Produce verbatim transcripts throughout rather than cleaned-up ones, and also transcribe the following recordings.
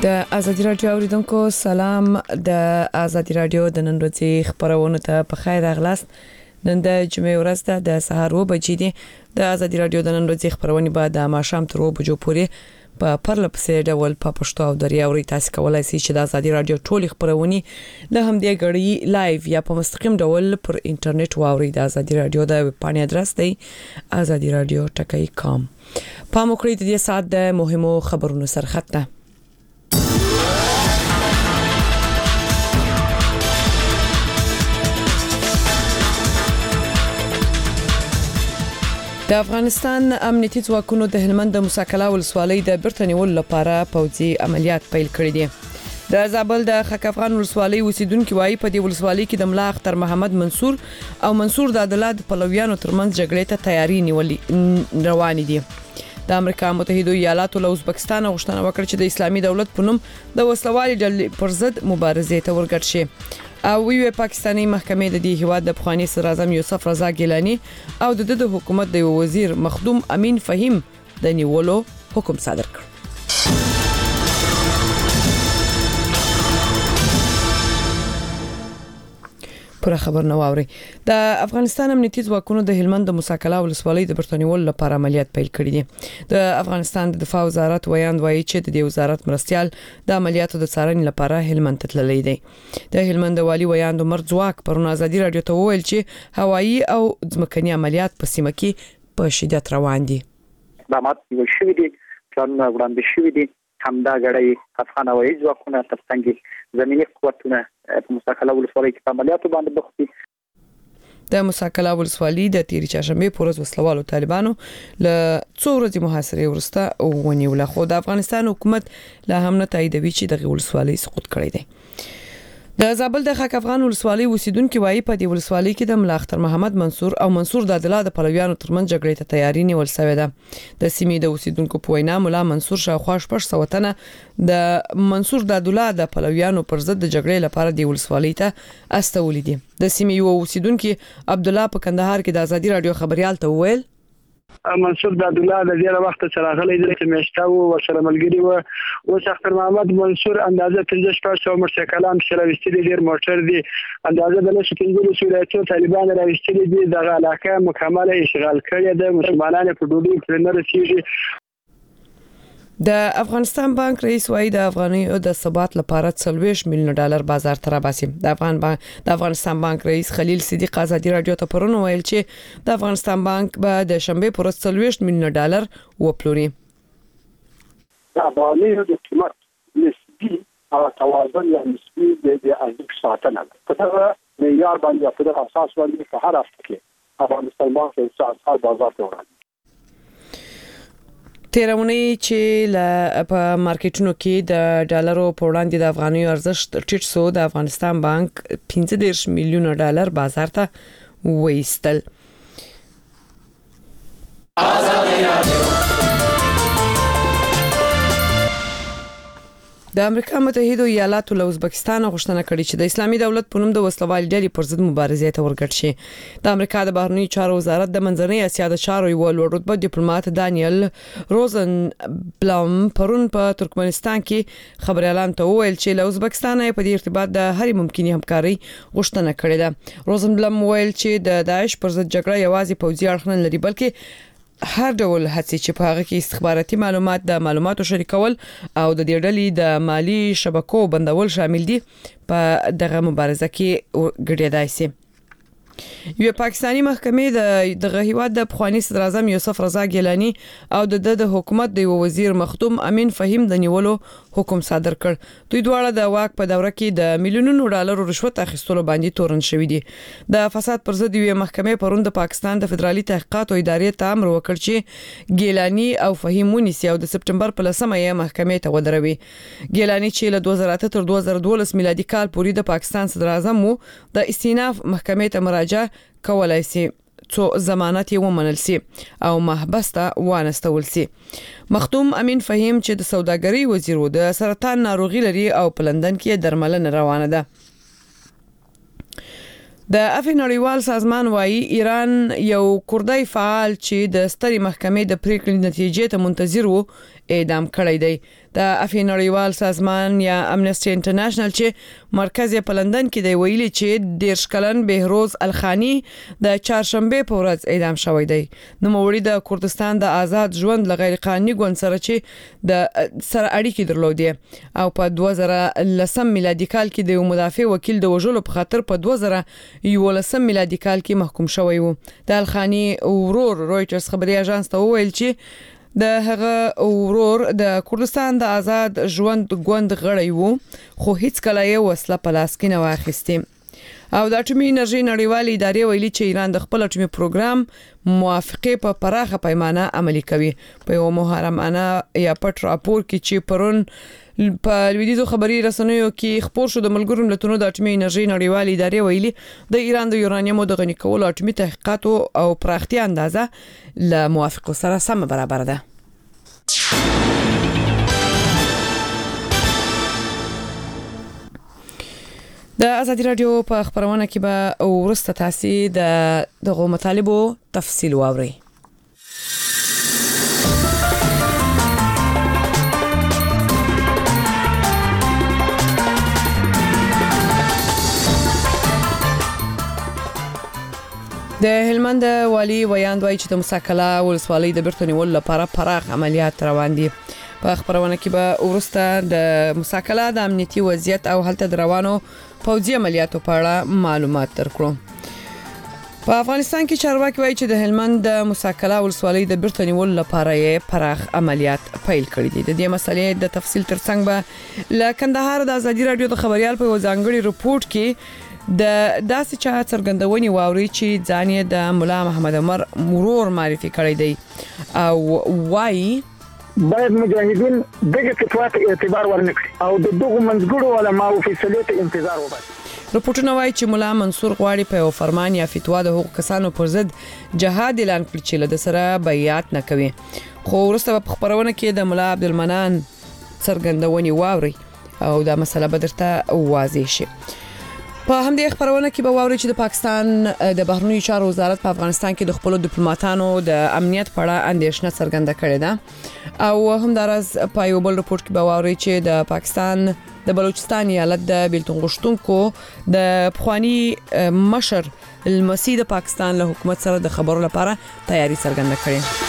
د ازادي راډیو اوریدونکو سلام. د ازادي راډیو د نن ورځې خبرونه ته په خیر راغلاست. نن د جمعې ورځ ده، د سهار و بجې دي. د ازادي راډیو د نن ورځې خبرونه به د ماښام تر و بجو پورې په پرله پسې ډول په پښتو او دریا اوري. تاسو کولای شئ چې د ازادي راډیو ټولې خبرونه له همدې غړي لایو یا په مستقیم ډول پر انټرنیټ واوري. د ازادي راډیو د ویب پاڼې ادرس دی azadi radio dot com. په موکړی د دې سات د مهمو خبرونو سرخط ده. د افغانستان امنیتي ځواکونو د هلمند د مساکلا ولسوالۍ د برتنیول لپاره پوځي عملیات پیل کړي دي. د زابل د خاک افغان ولسوالۍ اوسیدونکو وايي په دې ولسوالۍ کې د ملا اختر محمد منصور او منصور د عدالت پلویانو ترمنځ جګړې ته تیاری نیولې روان دي. د امریکا متحده ایالاتو له ازبکستان غوښتنه وکړه چې د اسلامي دولت په نوم د وسلوالۍ ډلې پر ضد مبارزې ته ورګډ شي. او وی پاکستاني محکمې د دې هیواد د افغاني صدر اعظم یوسف رضا ګیلانی او د د حکومت د وزیر مخدوم امین فهیم د نیولو حکم صادر کړ. پر خبر نو اوري. د افغانستان امنیتي ځواکونو د هلمند د مساکلا ولسوالۍ د برتنیول لپاره عملیات پیل کړي دي. د افغانستان د دفاع وزارت ویاند وایي چې د دې وزارت مرستيال د عملیاتو د څارنې لپاره هلمند ته تللی دی. د هلمند والی ویاند عمر ځواک پرون ازادي راډیو ته وویل چې هوایي او ځمکني عملیات په سیمه کې په شدت روان دي. اقدامات یو شوي دي، پلانونه وړاندې شوي دي. همدا غړي افغان هوایي ځواکونه ترڅنګ زمینی قوتونه په مساکلا ولسوالۍ کې عملیاتو باندې بوخت دي. د مساکلا ولسوالۍ د تیری چاشمې پورز وسلوالو طالبانو له څو ورځې محاصرې ورسته ونیول، خو د افغانستان حکومت له هم نه تاییدوي چې د ولسوالۍ سقوط کړی دی. د زابل د خاک افغان ولسوالۍ اوسیدونکو وايي په دې ولسوالۍ کې د ملا اختر محمد منصور او منصور د عدالت پلویانو ترمنځ جګړې ته تیاری نیول شوې ده. د سیمې د اوسیدونکو په وینا ملا منصور شاوخوا شپږ سوه تنه د منصور د عدالت د پلویانو پر ضد د جګړې لپاره د ولسوالۍ ته استولې دي. د سیمې یو اوسیدونکو عبد الله په کندهار کې د ازادي راډیو خبريال ته وویل منصور د عبدالله د ډیره وخت سره غلې دي چې مشتاو او سره ملګری و او اختر محمد منصور اندازه پنځه شپږ سوه مرسکلام سره وستلي ډیر موټر دي، اندازه د لږ پنځه سورياتو طالبان راوستلي دي. د علاقه مکمله اشغال کړي د مسلمانانو په ډوډۍ کې نه رسیږي. د افغانستان بانک رئیس وايي د افغانیو د ثبات لپاره څلوېښت میلیون ډالر بازار ته راباسي. د افغان بانک د افغانستان بانک رئیس خلیل صدیق ازادي راډیو ته پرون ویل چې د افغانستان بانک به د شنبه پر څلوېښت میلیون ډالر وپلوري. د افغانیو د قیمت نسبي او توازن یا نسبي د ارزښت ساتنه په دغه معیار باندې په دغه اساس باندې په هر هفته کې افغانستان بانک د اساس بازار ته وړاندې تیرونی چې ل په مارکیټونو کې د ډالرو په وړاندې د افغانیو ارزښت ټیټ سو. د افغانستان بانک پنځه دېرش میلیون ډالر بازار ته وایستل. د امریکا متحده ایالاتو له ازبکستان غوښتنه کړې چې د اسلامي دولت په نوم د وسلوالۍ ډلې پر ضد مبارزې ته ورګډ شي. د امریکا د بهرنیو چارو وزارت د منځنۍ اسیا د چارو یو لوړ رتبه ډیپلوماټ دانیل روزن بلوم پرون په ترکمنستان کې خبريالان ته وویل چې له ازبکستان په دې ارتباط د هرې ممکنه همکاري غوښتنه کړې ده. روزن بلوم ویل چې د داعش پر ضد جګړه یوازې پوځي اړخ نه لري، بلکې هر ډول هڅې چې په هغه کې استخباراتي معلومات د معلوماتو شریکول او د دې ډلې د مالی شبکو بندول شامل دي په دغه مبارزه کې ګډېدای شي. یو پاکستانی محکمې د دغه هیواد د پخوانی صدر اعظم یوسف رضا ګیلانی او د د حکومت د وزیر مخدوم امین فهیم د نیولو حکم صادر کړ. دوی دواړه د واک په دوره کې د میلیونونو ډالرو رشوت اخیستلو باندې تورن شوې دي. د فساد پر ضد یو محکمې پرون د پاکستان د فدرالي تحقیقاتو ادارې ته امر وکړ چې ګیلانی او فهیم ونیسي او د سپټمبر په لسمه یې محکمې ته ودروي. ګیلانی چې له دوه زره اته تر دوه زره دولس میلادي کال پورې د پاکستان صدر اعظم وو، د استیناف محکمې ته مراجعه کولای شي څو ضمانت یې ومنل سي او محبس ته وانستول سي. مخدوم امین فهیم چې د سوداګرۍ وزیر و د سرطان ناروغي لري او په لندن کې درملنه روانه ده. د افغان نړیوال سازمان وايي ایران یو کوردی فعال چې د ستري محکمې د پریکړې نتیجې ته منتظر وو اعدام کړی دی. د افی نړیوال سازمان یا امنسټي انټرنیشنل چې مرکز یې په لندن کې دی ویلي چې دیرش کلن بهروز الخانی د چهارشنبه په ورځ اعدام شوی دی. نو موري د کردستان د آزاد ژوند لغیر قانوني ګوند سره چې د سره اړیکې درلودې او په دوه زره لسم میلادي کال کې د مدافع وکیل د وژلو په خاطر په دوه زره یولسم میلادي کال کې محکوم شوی و. د الخانی ورور رويټرز خبري اژانس ته وویل چې د هغه ورور د کردستان د آزاد ژوند ګوند غړی وو خو هیڅ کله یې وسله په لاس کې نه واخیستې. او د اټومي انرژي نړیوالې ادارې ویلي چې ایران د خپل اټومي پروګرام موافقه په پراخه پیمانه عملي کوي. په یو محرمانه یا پټ راپور کې چې پرون په لویدیزو خبري رسنیو کې خبر شو د ملګرو ملتونو د اټومي انرژي نړیوالې ادارې ویلي د ایران د یورانیم د غني کولو اټومي تحقیقات او پراختیا اندازه له موافقه سره سم برابر ده. د ازادي رادیو په خبرونه کې به ورسته تاسو د دغه مطالبو تفصیل واورئ. د هلمند والی ویاند وایي چې د مساکلا ولسوالۍ د بیرته نیولو لپاره پراخ عملیات روان دي. په خبرونه کې به ورسته د مساکلا د امنیتي وضعیت او هلته د روانو پوځي عملیاتو په اړه معلومات درکړو. په افغانستان کې چارواکي وایي چې د هلمند د مساکلا ولسوالۍ د بیرته نیولو لپاره یې پراخ عملیات پیل کړي دي. د دې مسلې د تفصیل ترڅنګ به ل کندهار د ازادي رادیو د خبريال په ځانګړي رپورت کې د داسې چا څرګندونې واوري چې ځان یې د مولا محمد عمر مرور معرفي کړی دی او وایي باید مجاهدین دغه فتوا ته اعتبار ورنکړي او د دغه منځګړو علماو فیصله ته انتظار وباسي. رپورټونه وایي چې مولا منصور غواړي په یو فرمان یا فتوا د حقوق کسانو پر ضد جهاد اعلان کړي چې له سره بیعت نه کوي. خو وروسته په خبرونه کې د مولا عبدالمنان څرګندونې واوري او دا مسله به درته واضح شي. په همدې خبرونه کې به واوري چې د پاکستان د بهرنیو چارو وزارت په افغانستان کې د خپل ډیپلوماټانو د امنیت په اړه اندېښنه څرګنده کړې ده او همدارس په یو بل رپورت کې به واوري چې د پاکستان د بلوچستان ایالت د بیلتون غشتونکو د پخوانی مشر المسی د پاکستان له حکومت سره د خبرو لپاره تیاری څرګنده کړې.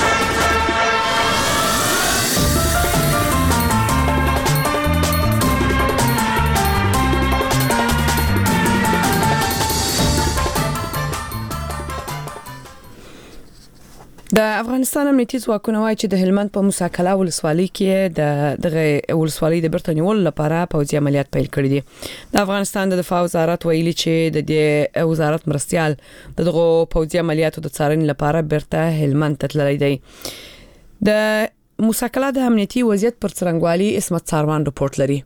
د افغانستان امنیتي ځواکونه وایي چې د هلمند په مساکلا ولسوالۍ کې د دغه ولسوالۍ د بیرته نیولو لپاره پوځي عملیات پیل کړي دي. د افغانستان د دفاع وزارت ویلي چې د دې وزارت مرستيال دغه پوځي عملیاتو د څارنې لپاره بیرته هلمند ته تللی دی. د مساکلا د امنیتي وضعیت پر څرنګوالي اسمت ساروان رپورت لري.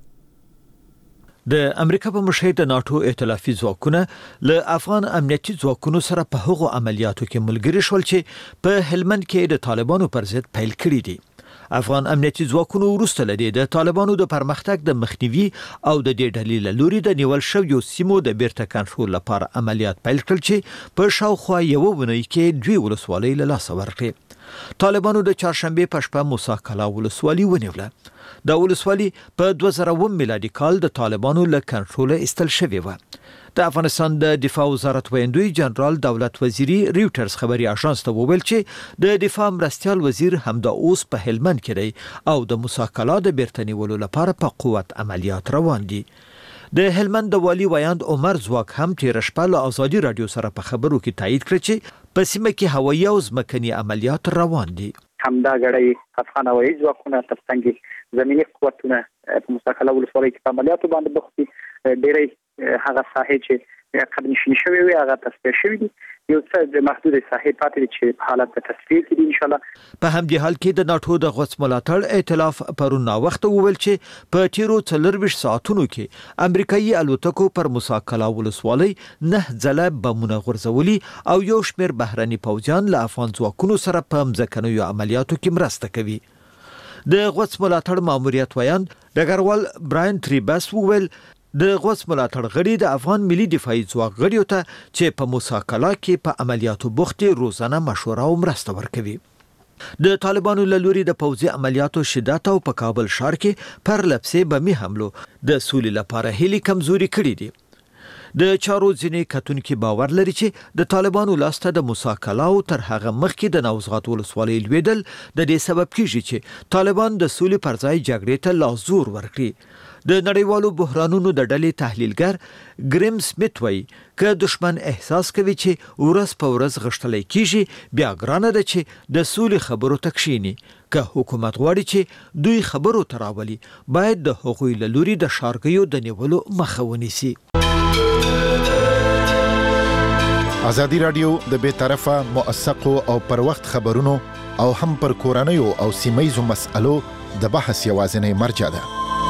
د امریکا په مشر د ناتو ائتلافي ځواکونه له افغان امنیتي ځواکونو سره په هغو عملیاتو کې ملګري شول چې په هلمند کې د طالبانو پر ضد پیل کړي دي. افغان امنیتي ځواکونو وروسته لدی د طالبانو د پرمختګ د مخنیوي او د دې ډلې له لوري د نیول شویو سیمو د بیرته کنټرول لپاره عملیات پیل کړل چې په شاوخوا یو ونی کې دوی ولسوالۍ له لاس ورکړې. طالبانو د چهارشنبه په شپه مساکلا ولسوالۍ ونیوله. د ولسوالۍ په دوه زره اووه میلادي کال د طالبانو له کنټرول استل شوی و. د افغانستان د دفاع وزارت ویاندوی جنرال دولت وزیری ریوټرز خبري اژانس ته وویل چې د دفاع مرستيال وزیر همدا اوس په هلمند کې دی او د مساکلا د بیرته نیولو لپاره په قوت عملیات روان دي. د هلمند والی ویاند عمر زواک هم تیر شپه له ازادي رادیو سره په خبرو کې تایید کړ چې په سیمه کې هوایي او ځمکني عملیات روان دي. همدا غړی افغان هوایي ځواکونه ترڅنګ زمینی قوتونه په مساکلا ولسوالۍ کې عملیاتو باندې بوختي ډېری هغه ساحې چې قدم شي شوی وي هغه تصفیه شوی دي. یو څه د محدود ساحې پاتې چې په حالت د تصفیه کې دي ان شاء الله. په همدې حال کې د ناتو د غوڅ ملاتړ ائتلاف پرون وخت وویل چې په تیرو څلورویشت ساعتونو کې امریکایي الوتکو پر مساکلا ولسوالۍ نه ځله بمونه غورځولي او یو شمېر بهرني پوځیان له افغان ځواکونو سره په مځکنیو عملیاتو کې مرسته کوي. د غوڅ ملاتړ ماموریت ویاند ډګروال براین تریبس وویل د غوڅ ملاتړ غړي د افغان ملي دفاعي ځواک غړیو ته چې په مساکلا کې په عملیاتو بوختي روزانه مشوره او مرسته ورکوي. د طالبانو له لوري د پوځي عملیاتو شدت او په کابل ښار کې پر لپسې بمي حملو د سولې لپاره هلي کمزوري کړي دي. د چارو ځینې کتونکو باور لري چې د طالبانو لاسته د موسی کلاو تر هغه مخکې د نوزغات ولسوالۍ لویدل د دې سبب کیږي چې طالبان د سولې پر ځای جګړې ته لاس زور ورکړي. د نړیوالو بحرانونو د ډلې تحلیلګر گریم سمیت وایي که دشمن احساس کوي چې ورځ په ورځ غشتلی کیږي بیا ګرانه ده چې د سولې خبرو ته کښیني. که حکومت غواړي چې دوی خبرو ته راولي باید د هغوی له لوري د شارګیو د نیولو مخه ونیسي. ازادي رادیو د بې طرفه موثقو او پر وخت خبرونو او هم پر کورنیو او سیمایزو مسألو د بحث یوازینی مرجع ده.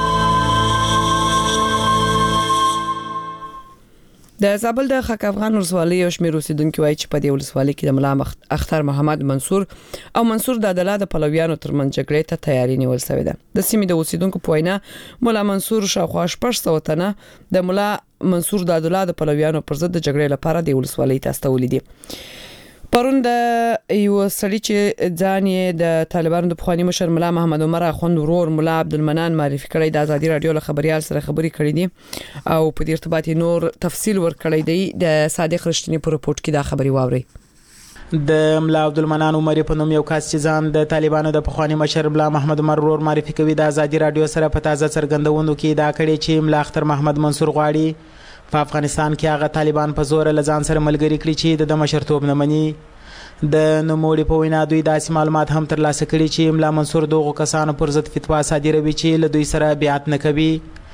د زابل د خاک افغان ولسوالۍ یو شمېر اوسیدونکو وایي چې په دې ولسوالۍ کې د ملا اختر محمد منصور او منصور د عدالت پلویانو ترمنځ جګړې ته تیاری نیول شوې ده. د سیمې د اوسیدونکو په وینا ملا منصور شاوخوا شپږ سوه تنه د ملا منصور د عدالت پلویانو پر ضد د جګړې لپاره د ولسوالۍ ته استولې دي. پرون د یو سړي چې ځان یې د طالبانو د پخوانی مشر ملا محمد عمر اخوند ورور ملا عبدالمنان معرفي کړی د ازادي رادیو له خبريال سره خبري کړې دي او په دې ارتباط نور تفصیل ورکړی دی. د صادق رښتینی په رپورت کې دا خبري واوري. د ملا عبدالمنان عمر په نوم یو کس چې ځان د طالبانو د پخوانی مشر ملا محمد عمر ورور معرفي کوي د ازادي رادیو سره په تازه څرګندونو کې دا کړی چې ملا اختر محمد منصور غواړي په افغانستان کې هغه طالبان په زور له ځان سره ملګری کړي چې د مشرتوب نه مني. د نوموړي په وینا دوی داسې معلومات هم ترلاسه کړي چې ملا منصور دغه کسانو پر ضد فتوا صادروي چې له دوی سره بیعت نه کوي.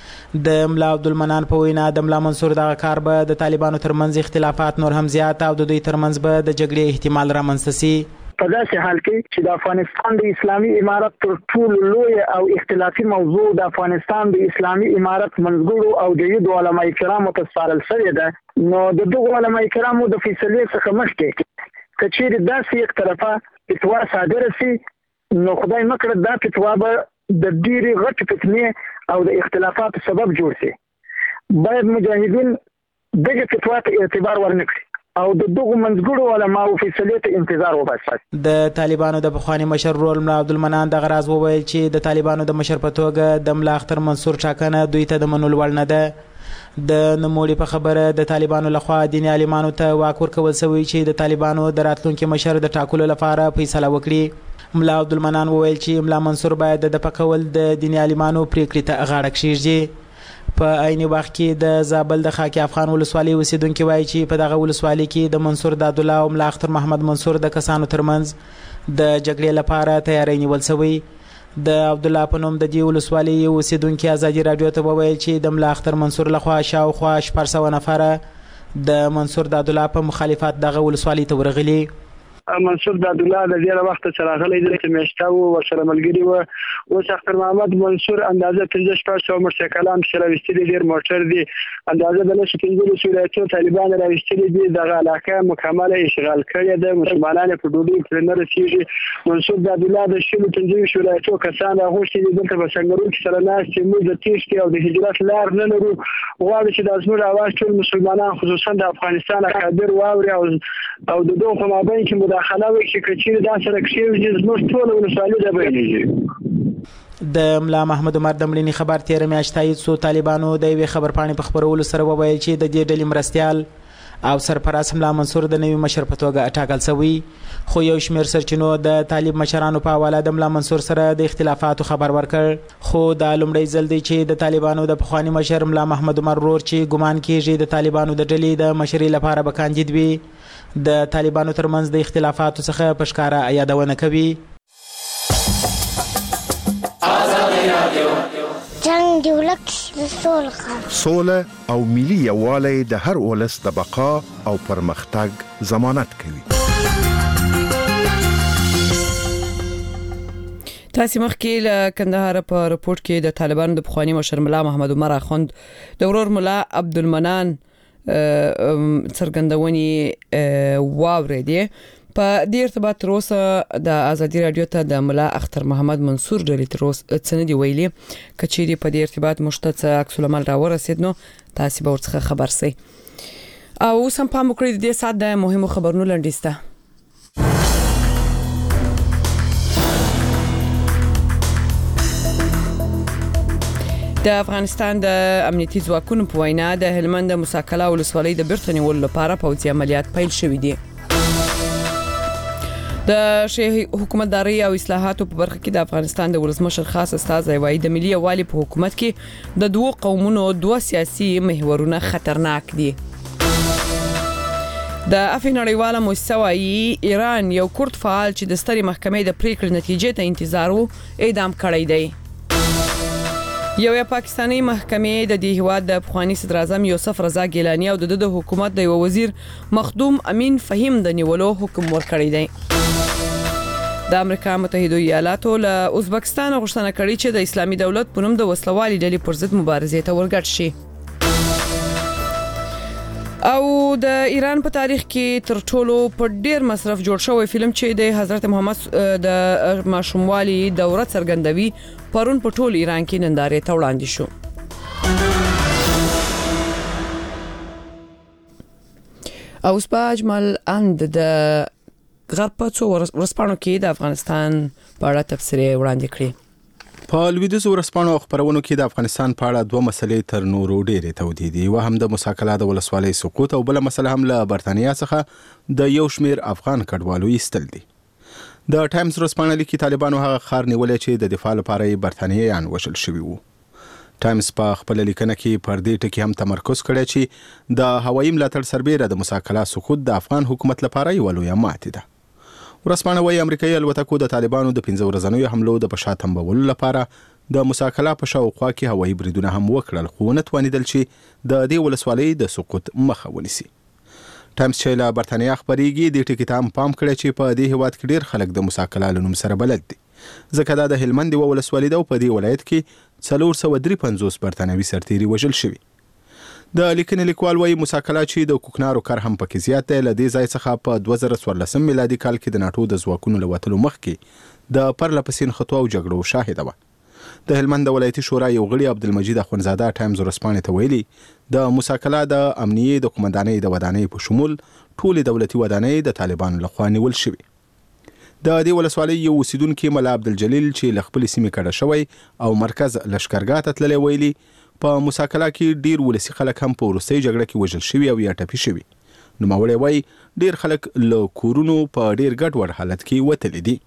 د ملا عبدالمنان په وینا د ملا منصور دغه کار به د طالبانو ترمنځ اختلافات نور هم زیات او د دوی ترمنځ به د جګړې احتمال رامنځته سي. په داسې حال کې چې د افغانستان د اسلامي امارت تر ټولو لوی او اختلافي موضوع د افغانستان د اسلامي امارت منځګړو او د یو علماء کرامو ته سپارل شوې ده، نو د دغو علماء کرامو د فیصلې څخه مخکې کچېر داسې یک طرفه فتوا صادره سي نو خدای مکړه دا فتوا به د ډېرې غټ فتنې او د اختلافاتو سبب جوړ سي. باید مجاهدین دغه فتوا ته اعتبار ورنکړي او د دغو منځګړو علماو فیصلې ته انتظار وباسي. د طالبانو د پخوانی مشر رول ملا عبدالمنان د غراز وویل چې د طالبانو د مشر په توګه د ملا اختر منصور ټاکنه دوی ته د منلو وړ نه ده. د نوموړي په خبره د طالبانو لخوا دیني عالمانو ته واک ورکول شوی چې د طالبانو د راتلونکي مشر د ټاکلو لپاره فیصله وکړي. ملا عبدالمنان وویل چې ملا منصور باید د پکول د دیني عالمانو پریکړې ته غاړه کښیږدي. په عین وخت کې د زابل د خاک افغان ولسوالۍ اوسیدونکو وایي چې په دغه ولسوالۍ کې د منصور د عبدالله او ملا اختر محمد منصور د کسانو ترمنځ د جګړې لپاره تیاری نیول شوی. د عبدالله په نوم د دې ولسوالۍ اوسیدونکو ازادي رادیو ته وویل چې د ملا اختر منصور لخوا شاوخوا شپږ سوه نفره د منصور د عبدالله په مخالفت دغه ولسوالۍ ته ورغلي. منصور د عبدالله د ډیره وخت څخه راغلی دی چې میشته وو ورسره ملګری وو. اوس اختر محمد منصور اندازه پنځه شپږ سوه مرسکلام سره وستلي ډیر موټر دي اندازه د لسو پنځلسو ولایتونو طالبان راوستلي دي. دغه علاقه مکمله اشغال کړې ده، مسلمانان په ډوډۍ پرې نه رسېږي. منصور د عبدالله د شلو پنځه ولایتونو کسان راغوښتي دي دلته په سنګرو کې سره ناست چې موږ د تیښتې او د هجرت لار نه لرو، غواړو چې د زموږ اواز ټول مسلمانان خصوصا د افغانستان اکابر واوري او او د دغو په مابین کې مداخله وکړي چې چیرې دا سره کښېوځي زموږ ټوله ولسوالي ته بیانېږي. د ملا محمد عمر د مړینې خبر تېره میاشت تایید سو. طالبانو د یوې خبرپاڼې په خپرولو سره وویل چې د دې ډلې مرستیال او سرپرست ملا منصور د نوي مشر په توګه ټاکل شوی، خو یو شمېر سرچینو د طالب مشرانو په حواله د ملا منصور سره د اختلافاتو خبر ورکړ. خو دا لومړی ځل دی چې د طالبانو د پخوانی مشر ملا محمد عمر ورور چې ګمان کیږي د طالبانو د ډلې د مشرۍ لپاره به کاندید وي د طالبانو ترمنځ د اختلافاتو څخه په ښکاره یادونه کوي. جنگ دی ولک سوله سوله او ملي یووالی د هر ولس د بقا او پرمختګ ضمانت کوي. تاسو مخکې له کندهار په رپورت کې د طالبانو د پخوانی مشر ملا محمد عمر اخوند د ورور ملا عبدالمنان څرګندونې واورېدې. په دې ارتباط تر اوسه د ازادي رادیو ته د ملا اختر محمد منصور ډلې تر اوسه څه نه دی ویلي. کچېرې په دې ارتباط مشتت عکس العمل راورسېد نو تاسو به ورڅخه خبر سئ. او اوس هم پام وکړئ د دې ساعت د مهمو خبرونو لنډیسته. د افغانستان د امنیتي ځواکونو په وینا د هلمند د مساکلا ولسوالۍ د بیرته نیولو لپاره پوځي عملیات پیل شوي دي. د شیعه حکومتداري او اصلاحاتو په برخه کې د افغانستان د ولسمشر خاص استازی وايي د ملي یووالي په حکومت کې د دوه قومونو دوه سیاسي محورونه خطرناک دي. د افغان نړیواله موسسه وايي ایران یو کورد فعال چې د سترې محکمې د پریکړې نتیجې ته انتظار وو اعدام کړی دی. یو یا پاکستانی محکمې د دې هواد د پخوانی صدر اعظم یوسف رضا ګیلانی او د د حکومت د یو وزیر مخدوم امین فهیم د نیولو حکم ورکړی دی. د امریکا متحده ایالاتو له ازبکستان غوښتنه کړې چې د اسلامي دولت په نوم د وسلوالي ډلې پر ضد مبارزې ته ورګډ شي. او د ایران په تاریخ کې تر ټولو په ډیر مصرف جوړ شوی فلم چې د حضرت محمد د ماشوموالي دوره څرګندوي پرون په ټول ایران کې نندارې ته وړاندې شو. او اوس په اجمل اند د غرب په څو ورسپانو کې د افغانستان په اړه تفسیري وړاندې کړي. په لویدیځو ورسپانو خبرونو کې د افغانستان په اړه دوه مسلې تر نورو ډېرې تودې دي. و هم د مساکلا د ولسوالۍ سقوط او بل مسله هم له برتانیا څخه د یو شمیر افغان کډوالو ایستل دي. د ټایمز ورسپانه لیکي طالبانو هغه خار نیولې چې د دفاع لپاره برتانیایان وژل شوي وو. ټایمز په خپل لیکنه کې پر دې ټکي هم تمرکز کړی چې د هوایي ملاتړ سربېره د مساکلا سقوط د افغان حکومت لپاره یو لویه ماتې ده. ورسپانه وايي امریکایي الوتکو د طالبانو د پنځه ورځنیو حملو د پشا تنبولو لپاره د مساکلا په شاوخوا کې هوایي بریدونه هم وکړل خو نه توانیدل چې د دې ولسوالۍ د سقوط مخه ونیسي. ټایمز چې له برتانیا خبريږي د ټکی ته هم پام کړی چې په دې هواد کې ډیر خلک د مساکلا له نوم سره بلد دي ځکه دا د هلمند ولسوالۍ ده او په دې ولایت کې څلور سوه درې پنځوس برتانوي سرتیري وژل شوي. د لیکنې لیکوال وايي مساکلا چې د کوکنارو کار هم پکې زیات دی له دې ځای څخه په دوه زره څوارلسم میلادي کال کې د ناټو د ځواکونو له وتلو مخکې د پرله پسې نښتو او جګړو شاهده وه. د هلمند ولایتي شورا یو غړي عبدالمجید اخوندزاده ټایمز ورسپانې ته ویلي د مساکلا د امنیې د قومندانۍ د ودانۍ په شمول ټولې دولتي ودانۍ د طالبانو لخوا نیول شوي. د دې ولسوالۍ یو اوسیدونکي ملا عبدالجلیل چې له خپلې سیمې کډه شوی او مرکز لشکرګاه ته تللی ویلي په مساکلا کې ډیر ولسی خلک هم په وروستۍ جګړه کې وژل شوي او یا ټپي شوي. نوموړی وایي ډیر خلک له کورونو په ډیر ګډوډ حالت کې وتلي دي.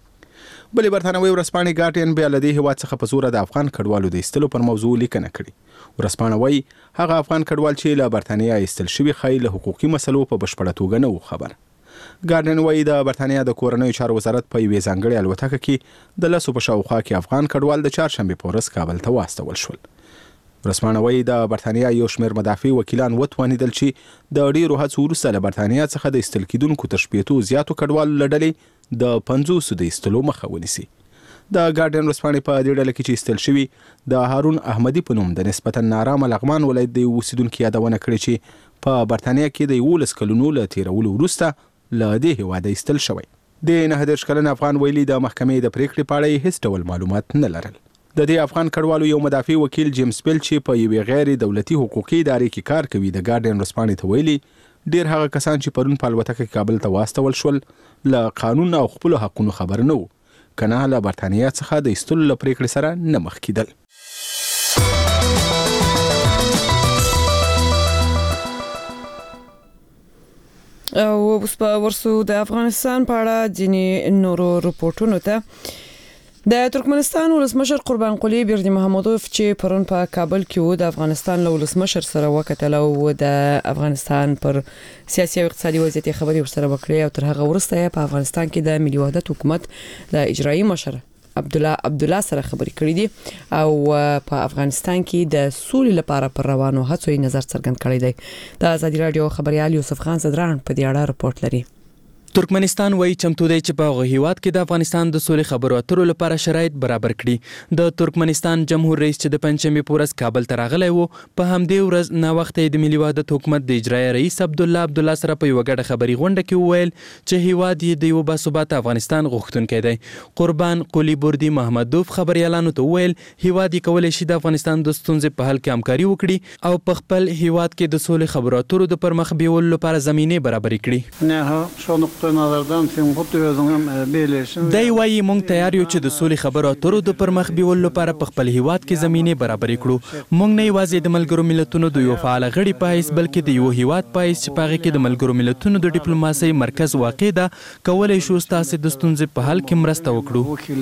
بلې برتانوي ورسپانې ګارډین بیا له دې هیواد څخه په زوره د افغان کډوالو د ایستلو پر موضوع لیکنه کړې. ورسپانه وایي هغه افغان کډوال چې له برتانیا ایستل شوي ښایي له حقوقي مسلو په بشپړه توګه نه و خبر. ګارډین وایي د برتانیا د کورنیو چارو وزارت په یوې ځانګړې الوتکه کې د لسو په شاوخوا کې افغان کډوال د چهارشنبې په ورځ کابل ته واستول شول. ورسپانه وایي د برتانیا یو شمیر مدافع وکیلان وتوانیدل چې د ډیرو هڅو وروسته له برتانیا څخه د ایستل کېدونکو تر شپېتو زیاتو کډوالو له ډلې د پنځوسو د ایستلو مخه ونیسي. د ګارډین ورسپانې په دې ډله کې چې ایستل شوي د هارون احمدي په نوم د نسبتا نارامه لغمان ولایت د اوسیدونکي یادونه کړې چې په برتانیا کې د یولس کلونو له تیرولو وروسته له دې هیواده ایستل شوی. د نهه دېرش کلن افغان ویلي د محکمې د پریکړې په اړه هیڅ ډول معلومات نه لرل. د دې افغان کډوالو یو مدافع وکیل جیمز بیل چې په یوې غیر دولتي حقوقي ادارې کې کار کوي د ګارډین ورسپانې ته ویلي ډیر هغه کسان چې پرون په الوتکه کې کابل ته واستول شول له قانون او خپل حقونو خبر نه وو کنه له برتانیا څخه د ایستلو له پریکړې سره نه مخ کېدل. او اوس په ورسو د افغانستان په اړه ځینې نورو رپورټونو ته د ترکمنستان ولسمشر قربان قلی بیردی محمدوف چې پرون په کابل کې و د افغانستان له ولسمشر سره وکتل او د افغانستان پر سیاسي او اقتصادي وضعیت خبري ورسره وکړي او تر هغه وروسته په افغانستان کې د ملي وحدت حکومت د اجرایي مشر عبد الله عبد الله سره خبري کړې دي او په افغانستان کې د سولې لپاره پر روانو هڅو یې نظر څرګند کړی دی. د آزادي رادیو خبريال یوسف خان صدران په دې اړه رپورت لري. ترکمنستان وایي چمتو دی چې په هغه هیواد کې د افغانستان د سولې خبرو اترو لپاره شرایط برابر کړي. د ترکمنستان جمهور رئیس چې د پنځمې په ورځ کابل ته راغلی و په همدې ورځ نا وخته د ملي وحدت حکومت د اجرایي رئیس عبد الله عبد الله سره په یو غټه خبري غونډه کې وویل چې هیواد یې د یو باثباته افغانستان غوښتونکی دی. قربان قلی بردی محمدوف خبريالانو ته وویل هیواد یې کولی شي د افغانستان د ستونزې په حل کې همکاري وکړي او په خپل هیواد کې د سولې خبرو اترو د پرمخ بیولو لپاره زمینه برابر کړي. نه ها شون دی وایي مونږ تیار یو چې د سولې خبرو اترو د پرمخ بیولو لپاره په خپل هیواد کې زمینه برابرې کړو. مونږ نه یوازې د ملګرو ملتونو د یو فعال غړي په حیث بلکې د یو هیواد په حیث چې په هغې کې د ملګرو ملتونو د ډیپلوماسۍ مرکز واقع ده کولی شو ستاسې د ستونزې په حل کې مرسته وکړو.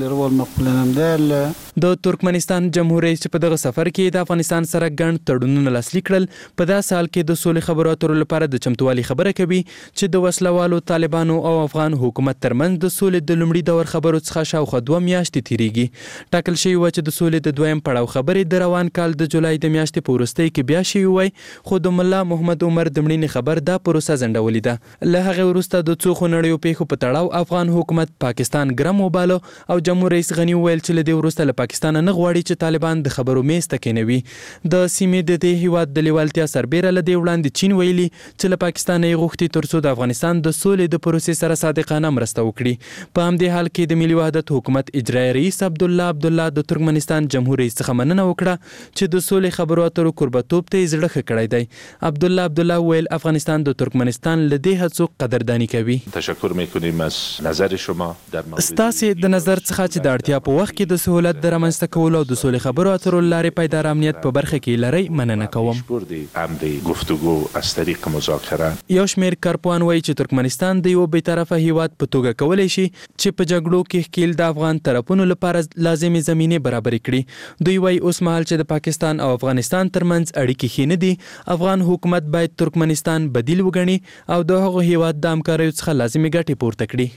د ترکمنستان جمهور رئیس چې په دغه سفر کې د افغانستان سره ګڼ تړونونه لاسلیک کړل په داسې حال کې د سولې خبرو اترو لپاره د چمتووالي خبره کوي چې د وسلوالو طالبانو او افغان حکومت ترمنځ د سولې د لومړي دور خبرو څخه شاوخوا دوه میاشتې تیریږي. ټاکل شوي وه چې د سولې د دویم پړاو خبرې د روان کال د جولای د میاشتې په وروستۍ کې بیا شوي وای خو د ملا محمد عمر د مړینې خبر دا پروسه ځنډولې ده. له هغې وروسته د څو خونړیو پیښو په تړاو افغان حکومت پاکستان ګرم وباله او جمهور رئیس غني وویل چې له دې وروسته له پاکستانه نه غواړي چې طالبان د خبرو میز ته کېنوي. د سیمې د دې هیواد د لیوالتیا سربیره له دې وړاندې چین ویلي چې له پاکستانه یې غوښتي تر څو د افغانستان د سولې د پروسې سره صادقانه مرسته وکړي. په همدې حال کې د ملي وحدت حکومت اجرایي رئیس عبدالله عبدالله د ترکمنستان جمهور رئیس څخه مننه وکړه چې د سولې خبرو اترو کوربه‌توب ته یې زړه ښه کړی دی. عبدالله عبدالله ویل افغانستان د ترکمنستان له دې هڅو قدردانی کوي. تشکر میکنیم از نظر شما در مورد ستاسې د نظر څخه چې د اړتیا په وخت کې د سهولت د رامنځته کولو او د سولې خبرو اترو لارې پایدار امنیت په برخه کې لرئ مننه کوم. گفتگو از طریق مذاکره یو شمېر کارپوهان وایي چې ترکمنستان د یو بیطرفه هیواد په توګه کولی شي چې په جګړو کې ښکیل د افغان طرفونو لپاره لازمي زمینې برابرې کړي. دوی وایي اوس مهال چې د پاکستان او افغانستان ترمنځ اړیکې ښې نه دي افغان حکومت باید ترکمنستان بدیل وګڼي او د هغو هیواد د همکاریو څخه لازمي ګټې پورته کړي.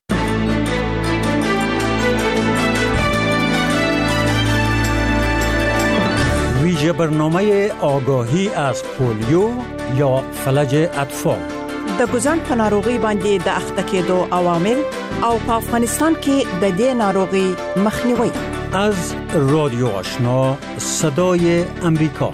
ویژه برنامه آگاهی از پولیو یا فلج اطفال د ګوزن په ناروغي باندې د اخته کېدو عوامل او په افغانستان کې د دې ناروغي مخنیوي. از رادیو آشنا صدای امریکا.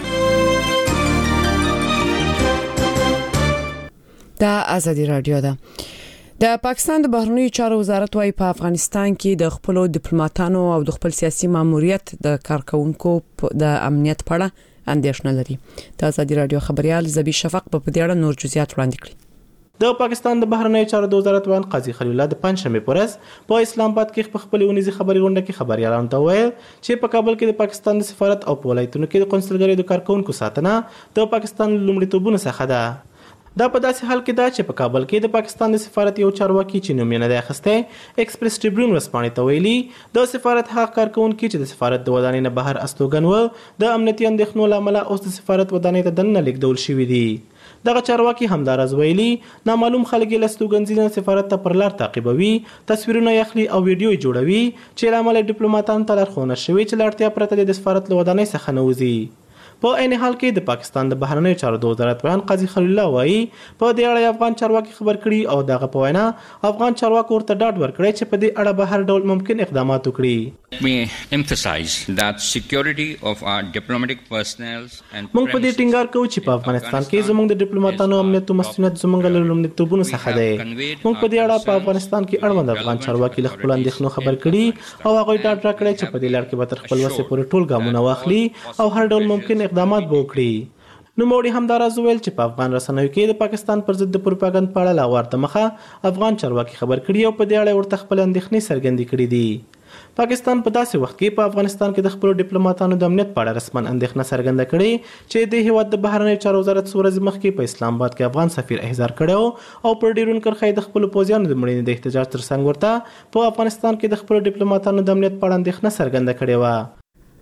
دا آزادی رادیو ده. د پاکستان د بهرنیو چارو وزارت وايي په افغانستان کې د خپل ډیپلوماټانو او د خپل سیاسي ماموریت د کارکونکو د امنیت په اړه اندېښنه لري. د آزادی رادیو خبريال زبی شفق په دې اړه نور جزئیات وړاندې کړي. د پاکستان د بهرنیو چارو د وزارت وان قاضي خلیل الله د پنځشنبه پر ورځ په اسلام آباد کې په خپل ونیزي خبري غونډه کې خبريالانو ته وویل چې په کابل کې د پاکستان د سفارت او په ولایتونو کې د قونسلګرۍ د کارکونکو ساتنه د پاکستان لومړیتوبونو څخه ده. دا په داسې حال کې ده چې په کابل کې د پاکستان د سفارت یو چارواکي چې نوم یې نه دی اخیستی ایکسپریس ټریبیون ورسپانې ته ویلي د سفارت هغه کارکونکي چې د سفارت د ودانۍ نه بهر استوګن و د امنیتي اندېښنو له امله اوس د سفارت ودانۍ ته دننه لیږدول شوي دي. دغه چارواکي همداراز ویلي نامعلوم خلک یې له استوګنځي سفارت ته پر لار تعقیبوي تصویرونه یې اخلي او ویډیو جوړوي چې له امله ډیپلوماټانو ته لارښوونه شوې چې له اړتیا پرته د سفارت له ودانۍ څخه نه وځي. په عین حال کې د پاکستان د بهرنیو چارو د وزارت بیان قاضي خلیل الله وایي په دې اړه افغان چارواکي خبر کړي او دغه په وینا افغان چارواکو ورته ډاډ ورکړی چې په دې اړه به هر ډول ممکن اقدامات وکړي. We emphasize that security of our diplomatic personnel and موږ په دې ټینګار کوو چې په افغانستان کې زموږ د ډیپلوماټانو امنیت او مسؤلیت زموږ له لومړیتوبونو څخه دی. موږ په دې اړه په افغانستان کې اړوند افغان چارواکي له خپل اندېښنو خبر کړي او هغوی ډاډ راکړی چې په دې لړ کې به تر خپل وسې پورې ټول ګامونه واخلي او هر ډول ممکن اقدامات به وکړي. نوموړي همداراز ویل چې په افغان رسنیو کې د پاکستان پر ضد د پروپاګاندا په اړه لا ورته مخه افغان چارواکي خبر کړي او په دې اړه ورته خپل اندېښنې څرګندې کړې دي. پاکستان په داسې وخت کې په افغانستان کې د خپل ډیپلوماټانو د امنیت په اړه رسماً اندېښنه څرګنده کړې چې د هیواد د بهرنیو چارو وزارت څو ورځې مخکې په اسلام آباد کې افغان سفیر احضار کړی او پر ډیرون کرخې د خپل پوځیانو د مړینې د احتجاج ترڅنګ ورته په افغانستان کې د خپل ډیپلوماټانو د امنیت په اړه اندېښنه څرګنده کړې و.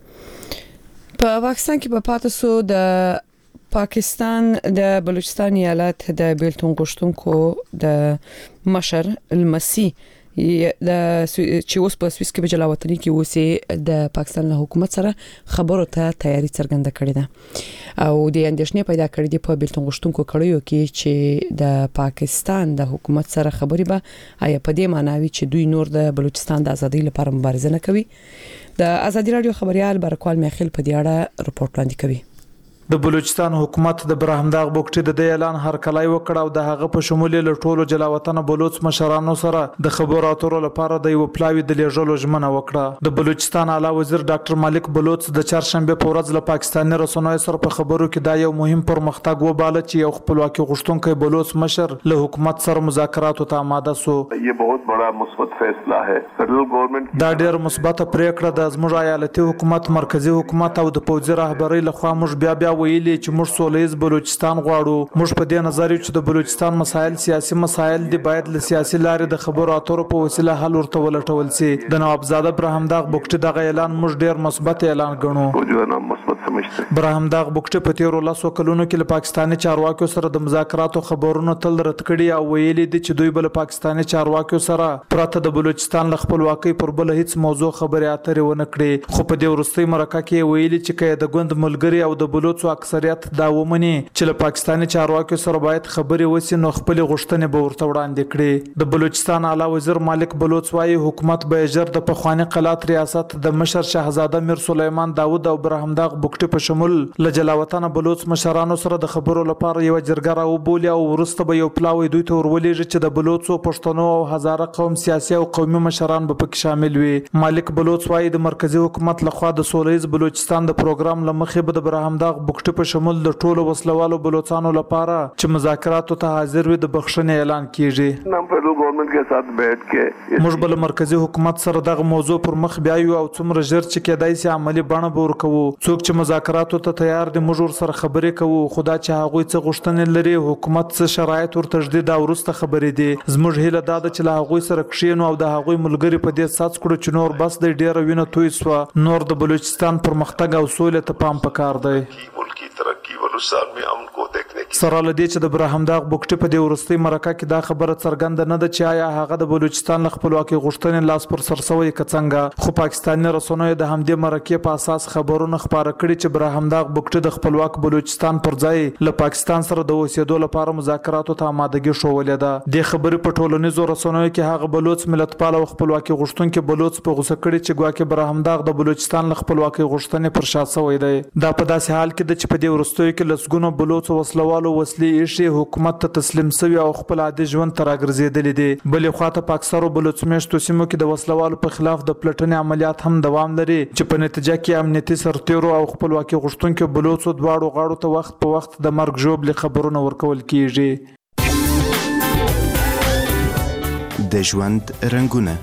په پاکستان کې په پاتې سو د پاکستان د بلوچستان ایالت د بیلتون غشتونکو د مشر المسی د چې اوس په سویس کې په جلاوطنۍ کې اوسې د پاکستان له حکومت سره خبرو ته تیاری څرګنده کړې ده او د اندېښنې پیدا کړې دي په بیلتون غشتونکو کړیو کې چې د پاکستان د حکومت سره خبرې به آیا په دې معنی چې دوی نور د بلوچستان د ازادۍ لپاره مبارزه نه کوي. د ازادي رادیو خبريال برکوال میخیل په دې اړه رپورټ وړاندې کوي. د بلوچستان حکومت د برهمداغ بوکټي د اعلان هرکلی وکړ او د هغه په شمول له ټولو جلاوطن بلوچ مشرانو سره د خبرو اترو لپاره د یو پلاوی د لیږلو ژمنه وکړه. د بلوچستان اعلی وزیر ډاکټر مالک بلوچ د چهارشنبه په ورځ له پاکستاني رسنیو سره په خبرو کې دا یو مهم پرمختګ وباله چې یو خپلواکي غوښتونکی بلوچ مشر له حکومت سره مذاکراتو ته آماده سو. یہ بہت بڑا مثبت فیصلہ ہے. فیڈرل گورنمنٹ دا ډیر مثبت پریکړه د زموږ ایالتي حکومت مرکزی حکومت او د پوځي رهبرۍ لخوا موږ بیا بیا ویلي چې موږ سولیز بلوچستان غواړو. موږ په دې نظر یو چې د بلوچستان مسایل سیاسي مسایل دي باید له سیاسي لارې د خبرو اترو په وسیله حل ورته ولټول شي. د نوابزاده برهمداغ بوکټي دغه اعلان موږ ډیر مثبت اعلان ګڼو. برهمداغ بوکټي په تیرو لسو کلونو کې له پاکستاني چارواکو سره د مذاکراتو خبرونه تل رد کړي او ویلي دي چې دوی بل پاکستاني چارواکو سره پرته د بلوچستان له خپلواکۍ پر بل هیڅ موضوع خبرې اترې ونه کړې. خو په دې وروستۍ مرکه کې ویلي چې که د ګوند ملګري او د بلوچو اکثریت دا ومني چې له پاکستاني چارواکو سره باید خبرې وسی نو خپل غوښتنې به ورته وړاندې کړي. د بلوچستان اعلی وزیر مالک بلوچ وايي حکومت به جر د پخوانی قلات ریاست د مشر شاهزاده میر سلیمان داوود او برهمداغ بوکټي په شمول له جلاوطن بلوچ مشرانو سره د خبرو لپاره یو جرګه راوبولي او ورسته به یو پلاوی دوی ته ورولېږي چې د بلوچو پښتنو او هزاره قوم سیاسي او قومي مشران به پکې شامل وي. مالک بلوچ وايي د مرکزی حکومت لخوا د سولیز بلوچستان د پروګرام لمخې به د برهمداغ بوکټي په شمول د ټولو وسلوالو بلوچستانو لپاره چې مذاکراتو ته حاضر وي د بخښنې اعلان کیږي. نام فیڈرل گورنمنٹ کے ساتھ بیٹھ کے موږ بل مرکزی حکومت سره دغه موضوع پر مخ بیایو او څومره ژر چې کېدای شي عملی بڼه به ورکوو. څوک چې مذاکراتو ته تیار دي موږ ورسره خبرې کوو. خدا چې هغوی څه غوښتنې لري حکومت څه شرایط ورته ږدي دا وروسته خبرې دي. زموږ هیله دا ده چې له هغوی سره کښېنو او د هغوی ملګري په دې ساز کړو چې نور بس دی ډیره وینه توی سوه. نور د بلوچستان پرمختګ او سولې ته پام پکار دی. سره له دې چې د برهمداغ بوکټي په دې وروستۍ مرکه کې دا خبره څرګنده نه ده چې آیا هغه د بلوچستان له خپلواکۍ غوښتنې لاس پر سر سوی که څنګه. خو پاکستاني رسنیو د همدې مرکې په اساس خبرونه خپاره کړي چې برهمداغ بوکټي د خپلواک بلوچستان پر ځای له پاکستان سره د اوسېدو لپاره مذاکراتو ته آمادګي ښودلې ده. دې خبرې په ټولنیزو رسنیو کې هغه بلوچ ملتپال او خپلواکۍ غوښتونکي بلوچ په غوسه کړي چې ګواکې برهمداغ د بلوچستان له خپلواکۍ غوښتنې پر شا سوی دی. دا په داسې حال کې ده چې په دې وروستیو کې لسګونو بلوچ وسلوالو وسلې ایښي حکومت ته تسلیم شوي او خپل عادي ژوند ته راګرځېدلي دي. بلې خواته په اکثرو بلوچ میشتو سیمو کې د وسلوالو په خلاف د پلټنې عملیات هم دوام لري چې په نتیجه کې امنیتي سرتیرو او خپلواکي غوښتونکو بلوچو دواړو غاړو ته وخت په وخت د مرګ ژوبلې خبرونه ورکول کیږي. د ژوند رنګونه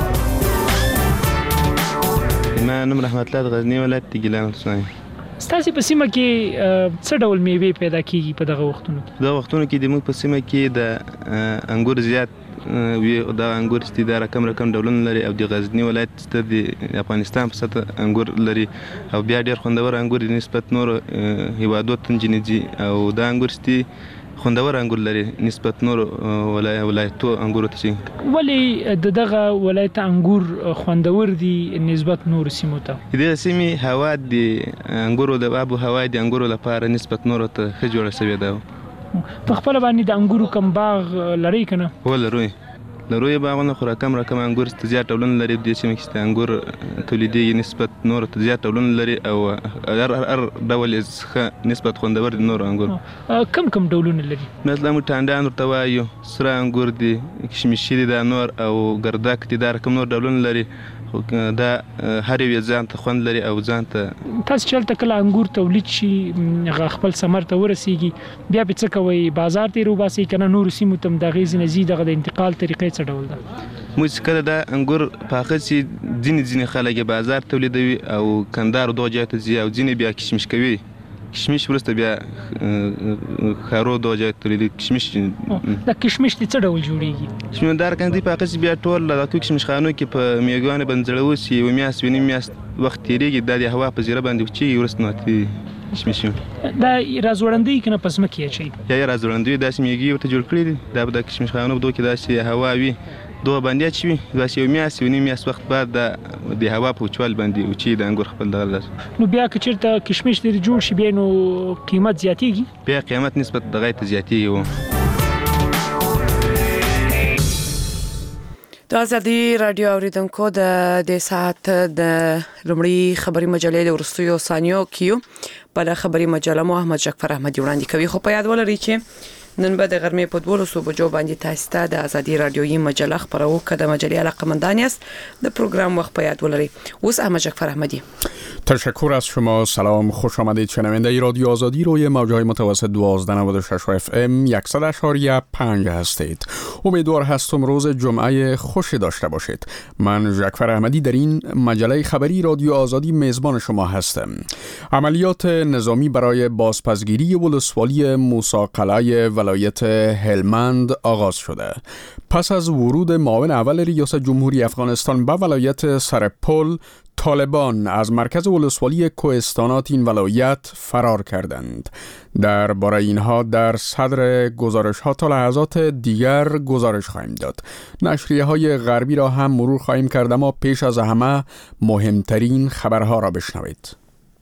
ما نوم رحمت الله د غزنی ولایت د ګیلان ولسوالۍ. ستاسو په سیمه کې څه ډول میوې پیدا کیږي په دغه وختونو کې؟ دغه وختونو کې د موږ په سیمه کې د انګور زیات وي. دا انګور چې د رقم رقم ډولونه لري او د غزنی ولایت ستر د افغانستان په سطح انګور لري او بیا ډېر خوندور انګور نسبت نور هیوادو ته نجنځي او دا انګور چې خوندور انګور لري نسبت نور ولایتو انګورو ته. ولې د دغه ولایت انګور خوندور دي نسبت نور سیمو ته؟ دغه سیمې هوا د انګورو د آب و هوا د انګورو لپاره نسبت نور ته ښه جوړه شوې ده. په خپله باندې د انګورو کم باغ لرئ که نه؟ هو لرو لرو یې باغونه خو رقم رقم انګور ته زیات ډولونه لري. په دې سیمه کې چې انګور تولیدېږي نسبت نورو ته زیات ډولونه لري او هر هر ډول یې ښه نسبت خوندور دي نور انګور. کم کم ډولونه لري؟ مثلا موږ ټانډان ورته وایو، سره انګور دي، کشمیشي دي، دا نور او ګردک دي، دا رقم نور ډولونه لري. دا هر یو ځان ته خوند لري او ځان ته. تاسو چې هلته کله انګور تولید شي هغه خپل ثمر ته ورسیږي بیا به څه کوئ؟ بازار ته یې روباسئ که نه نورو سیمو ته هم د هغې ځینې ځي دغه د انتقال طریقې څه ډول ده؟ موږ چې کله دا انګور پاخه شي ځینې ځینې خلک یې بازار تولیدوي او کندهار دغه ځای ته ځي او ځینې بیا کشمش کوي. کشمش وروسته بیا ښارو دغه ځای ته تولیدوي. کشمش دا کشمش دې څه ډول جوړېږي؟ کشمش دا رقم دي پاخه شي بیا ټول د کشمش خانو کې په میږیانو باندې زړه وسي یوه میاشت یوه نیم میاشت وخت تېرېږي. دا د هوا په زیره باندې وچېږي وروسته نو کشمش دا راځوړندوي که نه په ځمکې یې اچوي؟ یا یې راځوړندوي داسې میږي ورته جوړ کړي دي. دا به د کشمش خانو په دغه کې داسې هوا وي دغه باندې اچوي داسې یو میاشت یو نیم میاشت وخت بعد د هوا په وچوالي باندې وچېږي د انګور خپل دغه لر. نو بیا که چېرته کشمش دې جوړ شي بیا نو قیمت زیاتېږي؟ بیا قیمت نسبت دغه ته زیاتېږي. د ازادي رادیو اوریدونکو د د ساعت د لومړی خبري مجلې د ورستیو ثانیو کیو بل خبري مجله مو احمد جعفر احمدي وړاندې کوي. خو په یاد ولرئ چې نن به د غرمې په دولسو بجو باندې تاسو ته د ازادي رادیویي مجله خبرو کده مجلې علاقمندان است د پروگرام وخت په یاد ولرئ. اوس احمد جعفر احمدی. تشکر از شما. سلام، خوش آمدید شنونده رادیو آزادی روی موج‌های متوسط دوازده نود و شش اف ام صد و اشاری پنج هستید. امیدوار هستم روز جمعه خوشی داشته باشید. من جعفر احمدی در این مجله خبری رادیو آزادی میزبان شما هستم. عملیات نظامی برای بازپسگیری ولسوالی موسی قلعه ولایت هلمند آغاز شده. پس از ورود معاون اول ریاست جمهوری افغانستان به ولایت سرپل، طالبان از مرکز ولسوالی کوهستانات این ولایت فرار کردند. درباره اینها در صدر گزارش ها تا لحظات دیگر گزارش خواهیم داد. نشریه های غربی را هم مرور خواهیم کرد، اما پیش از همه مهمترین خبرها را بشنوید.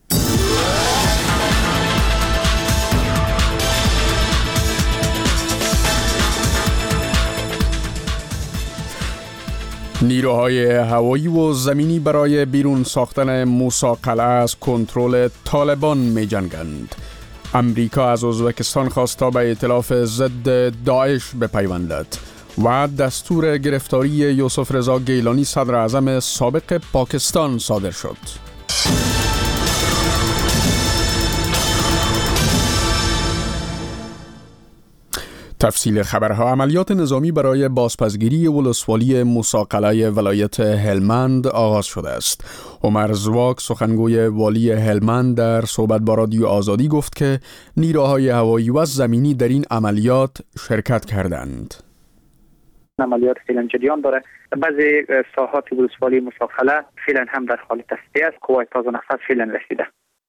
نیروهای هوایی و زمینی برای بیرون ساختن موسی قلعه از کنترل طالبان می جنگند. امریکا از ازبکستان خواست تا به ائتلاف ضد داعش بپیوندد و دستور گرفتاری یوسف رضا گیلانی صدر اعظم سابق پاکستان صادر شد. تفصیل خبرها. عملیات نظامی برای بازپسگیری ولسوالی موسی قلعه ولایت هلمند آغاز شده است. عمر زواک سخنگوی والی هلمند در صحبت با رادیو آزادی گفت که نیروهای هوایی و زمینی در این عملیات شرکت کردند. عملیات فعلا جریان داره. بعضی ساحات ولسوالی موسی قلعه فعلا هم در حال تصفیه است. قوای تازه نفس فعلا رسیده.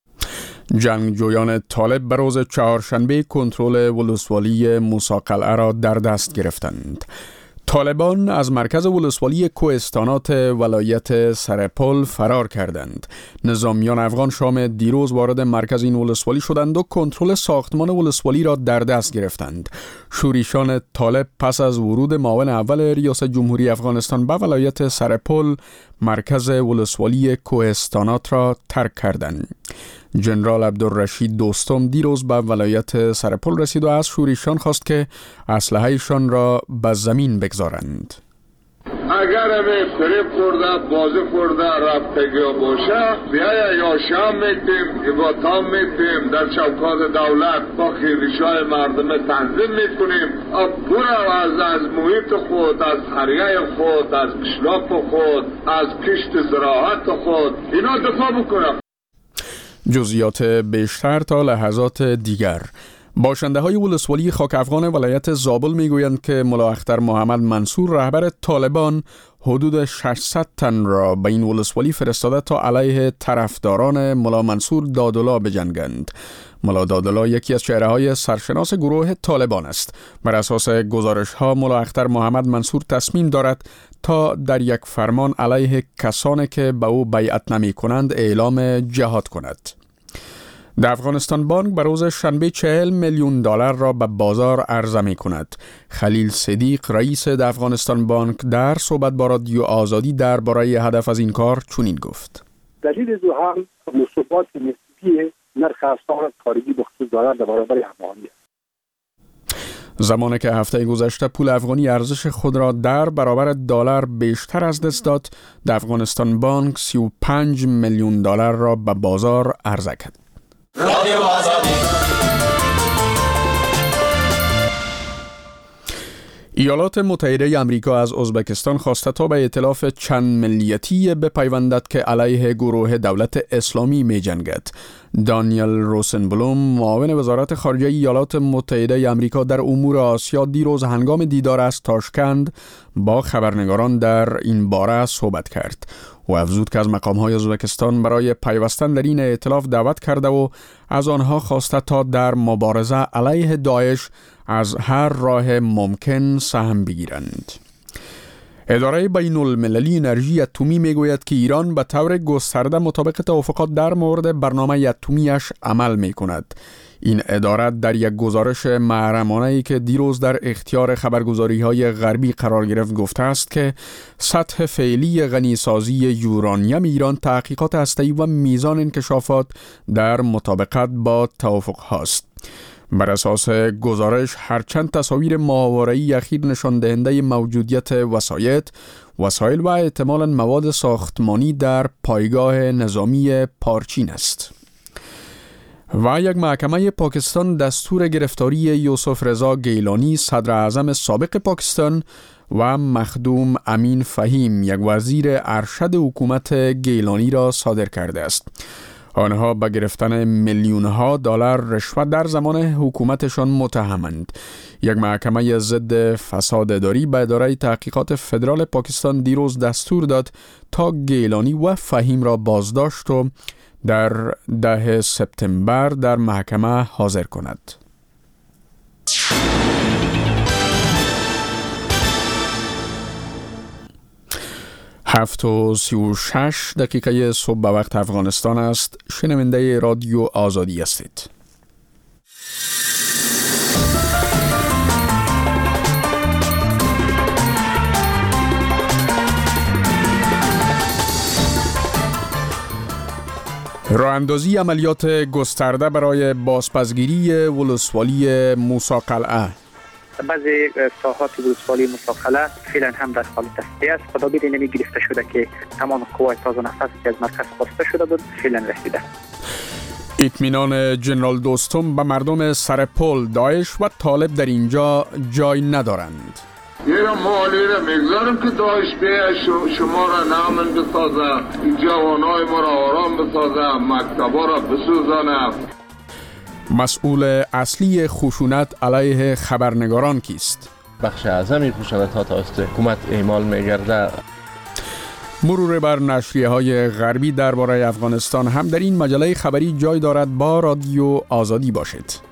جنگجویان طالب به روز چهارشنبه کنترل ولسوالی موسی قلعه را در دست گرفتند. طالبان از مرکز ولسوالی کوهستانات ولایت سرپل فرار کردند. نظامیان افغان شام دیروز وارد مرکز این ولسوالی شدند و کنترل ساختمان ولسوالی را در دست گرفتند. شورشیان طالب پس از ورود معاون اول ریاست جمهوری افغانستان به ولایت سرپل، مرکز ولسوالی کوهستانات را ترک کردند. جنرال عبدالرشید دوستم دیروز به ولایت سرپل رسید و از شورشیان خواست که اسلحه‌شان را به زمین بگذارند. اگر همه فریب خورده، بازی خورده، رفتگی باشه، بیایه یا شام میتیم، با تام میتیم، در چوکات دولت با خیریشای مردم تنظیم میکنیم، برو از از محیط خود، از قریه خود، از قشلاق خود، از کشت زراعت خود، اینا دفاع بکنم. جزئیات بیشتر تا لحظات دیگر. باشنده های ولسوالی خاک افغان ولایت زابل می گویند که ملا اختر محمد منصور رهبر طالبان حدود ششصد تن را به این ولسوالی فرستاده تا علیه طرفداران ملا منصور دادالله بجنگند. ملا دادالله یکی از چهره های سرشناس گروه طالبان است. بر اساس گزارش ها ملا اختر محمد منصور تصمیم دارد تا در یک فرمان علیه کسانی که به او بیعت نمی کنند اعلام جهاد کند. در افغانستان بانک به روز شنبه چهل میلیون دلار را به بازار عرضه می کند. خلیل صدیق رئیس در افغانستان بانک در صحبت با رادیو آزادی درباره هدف از این کار چنین گفت. دلیل دو هم مثبات نسبی نرخ اسعار خارجی به خصوص دلار در برابر افغانی است. زمانی که هفته گذشته پول افغانی ارزش خود را در برابر دلار بیشتر از دست داد، در افغانستان بانک سی و پنج میلیون دلار را به بازار عرضه کرد. رادیو آزادی. ایالات متحده آمریکا از ازبکستان خواسته تا به ائتلاف چند ملیتی بپیوندد که علیه گروه دولت اسلامی می جنگد. دانیل روسنبلوم معاون وزارت خارجه ایالات متحده آمریکا در امور آسیا دیروز هنگام دیدار از تاشکند با خبرنگاران در این باره صحبت کرد. و افزود که از مقام‌های ازبکستان برای پیوستن در این ائتلاف دعوت کرده و از آنها خواسته تا در مبارزه علیه داعش از هر راه ممکن سهم بگیرند. اداره بین المللی انرژی اتمی میگوید که ایران به طور گسترده مطابق توافقات در مورد برنامه اتمیش عمل میکند. این اداره در یک گزارش محرمانه‌ای که دیروز در اختیار خبرگزاری‌های غربی قرار گرفت گفته است که سطح فعلی غنیسازی یورانیم ایران، تحقیقات هسته‌ای و میزان انکشافات در مطابقت با توافق هاست. بر اساس گزارش هرچند تصاویر ماهواره‌ای اخیر نشان دهنده موجودیت وسایط، وسایل و احتمالاً مواد ساختمانی در پایگاه نظامی پارچین است. و یک محکمه پاکستان دستور گرفتاری یوسف رضا گیلانی، صدر اعظم سابق پاکستان، و مخدوم امین فهیم، یک وزیر ارشد حکومت گیلانی را صادر کرده است. آنها به گرفتن میلیون‌ها دلار رشوه در زمان حکومتشان متهمند. یک محکمه ضد فساد اداری به اداره تحقیقات فدرال پاکستان دیروز دستور داد تا گیلانی و فهیم را بازداشت و در ده سپتامبر در محکمه حاضر کند. هفت و سی و شش دقیقه صبح به وقت افغانستان است. شنونده رادیو آزادی هستید. راه‌اندازی عملیات گسترده برای بازپسگیری ولسوالی موسی قلعه. بعضی ساحات ولسوالی موسی قلعه فعلا هم در حال تصفیه است. تدابیر اینمی گرفته شده که تمام قوای تازه نفس که از مرکز خواسته شده بود فعلا رسیده. اطمینان جنرال دوستم به مردم سرپل، داعش و طالب در اینجا جای ندارند. یه را مالی را میگذارم که داعش بیه شما را نامن بسازه، جوانای ما را آرام بسازه، مکتبا را بسوزانه. مسئول اصلی خشونت علیه خبرنگاران کیست؟ بخش اعظمی خشونت ها توسط حکومت اعمال میگرده. مرور بر نشریه های غربی درباره افغانستان هم در این مجله خبری جای دارد. با رادیو آزادی باشید.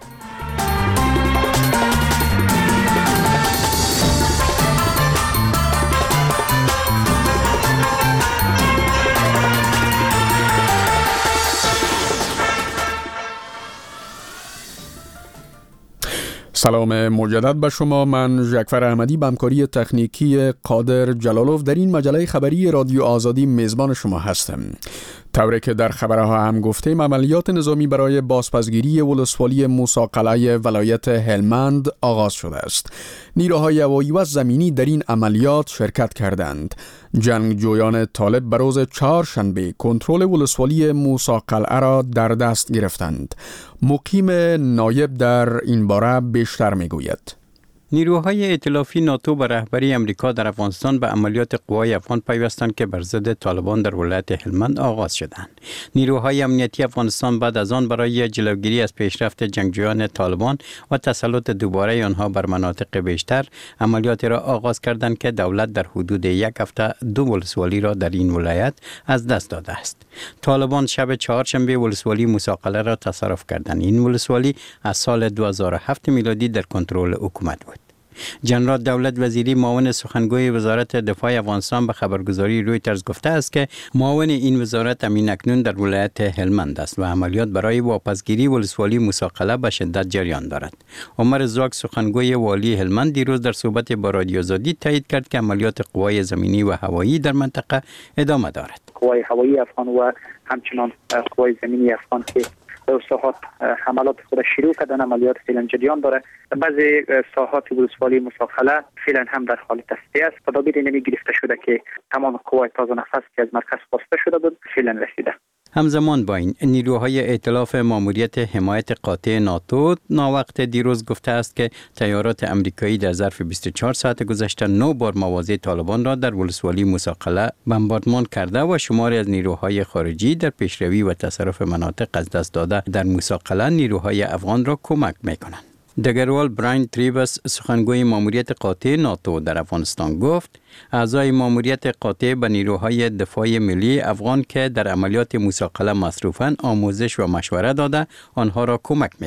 سلام مجدد به شما. من ژکفر احمدی به همکاری تکنیکی قادر جلالوف در این مجله خبری رادیو آزادی میزبان شما هستم. طوری که در خبرها هم گفتیم، عملیات نظامی برای بازپسگیری ولسوالی موسی قلعه ولایت هلمند آغاز شده است. نیروهای هوایی و زمینی در این عملیات شرکت کردند. جنگجویان طالب به روز چهارشنبه کنترل ولسوالی موسی قلعه را در دست گرفتند. مقیم نایب در این باره بیشتر میگوید. نیروهای ائتلافی ناتو به رهبری امریکا در افغانستان به عملیات قوای افغان پیوستند که بر ضد طالبان در ولایت هلمند آغاز شدند. نیروهای امنیتی افغانستان بعد از آن برای جلوگیری از پیشرفت جنگجویان طالبان و تسلط دوباره آنها بر مناطق بیشتر عملیاتی را آغاز کردند که دولت در حدود یک هفته دو ولسوالی را در این ولایت از دست داده است. طالبان شب چهارشنبه ولسوالی موسی قلعه را تصرف کردند. این ولسوالی از سال دو هزار و هفت میلادی در کنترل حکومت بود. جنرال دولت وزیری معاون سخنگوی وزارت دفاع افغانستان به خبرگزاری رویترز گفته است که معاون این وزارت همین اکنون در ولایت هلمند است و عملیات برای واپسگیری ولسوالی موسی قلعه به شدت جریان دارد. عمر زاک سخنگوی والی هلمند دیروز در صحبت با رادیو آزادی تایید کرد که عملیات قوای زمینی و هوایی در منطقه ادامه دارد. قوای هوایی افغان و همچنان قوای زمینی افغان که در ساحات حملات خود شروع کردن، عملیات فعلا جریان داره. بعضی ساحات ولسوالی موسی قلعه فعلا هم در حال تصفیه است. تدابیر اینمی گرفته شده که تمام قوای تازه نفس که از مرکز خواسته شده بود فعلا رسیده. همزمان با این، نیروهای ائتلاف ماموریت حمایت قاطع ناتو ناوقت دیروز گفته است که تیارات امریکایی در ظرف بیست و چهار ساعت گذشته نه بار مواضع طالبان را در ولسوالی موسی قلعه بمباردمان کرده و شماری از نیروهای خارجی در پیشروی و تصرف مناطق از دست داده در موسی قلعه نیروهای افغان را کمک می‌کنند. دگروال براین تریبس سخنگوی ماموریت قاطع ناتو در افغانستان گفت اعضای ماموریت قاطع به نیروهای دفاع ملی افغان که در عملیات موسی قلعه مصروفاند آموزش و مشوره داده آنها را کمک می‌کنند.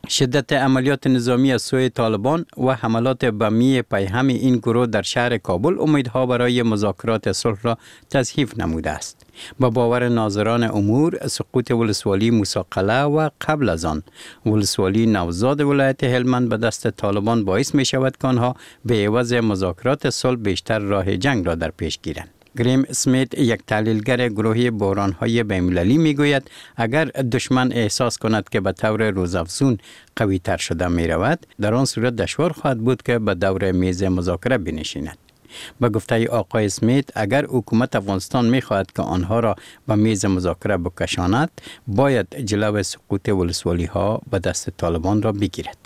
شدت عملیات نظامی از سوی طالبان و حملات بمی پیهم این گروه در شهر کابل امیدها برای مذاکرات صلح را تضعیف نموده است. با باور ناظران امور، سقوط ولسوالی موسی قلعه و قبل از آن ولسوالی نوزاد ولایت هلمند به دست طالبان باعث می شود که آنها به عوض مذاکرات صلح بیشتر راه جنگ را در پیش گیرند. گریم اسمیت، یک تحلیلگر گروهی بحران‌های بین‌المللی میگوید اگر دشمن احساس کند که به طور روزافزون قوی تر شده می رود، در آن صورت دشوار خواهد بود که به دور میز مذاکره بنشیند. به گفته آقای اسمیت، اگر حکومت افغانستان می خواهد که آنها را به میز مذاکره بکشاند، باید جلو سقوط ولسوالی ها به دست طالبان را بگیرد.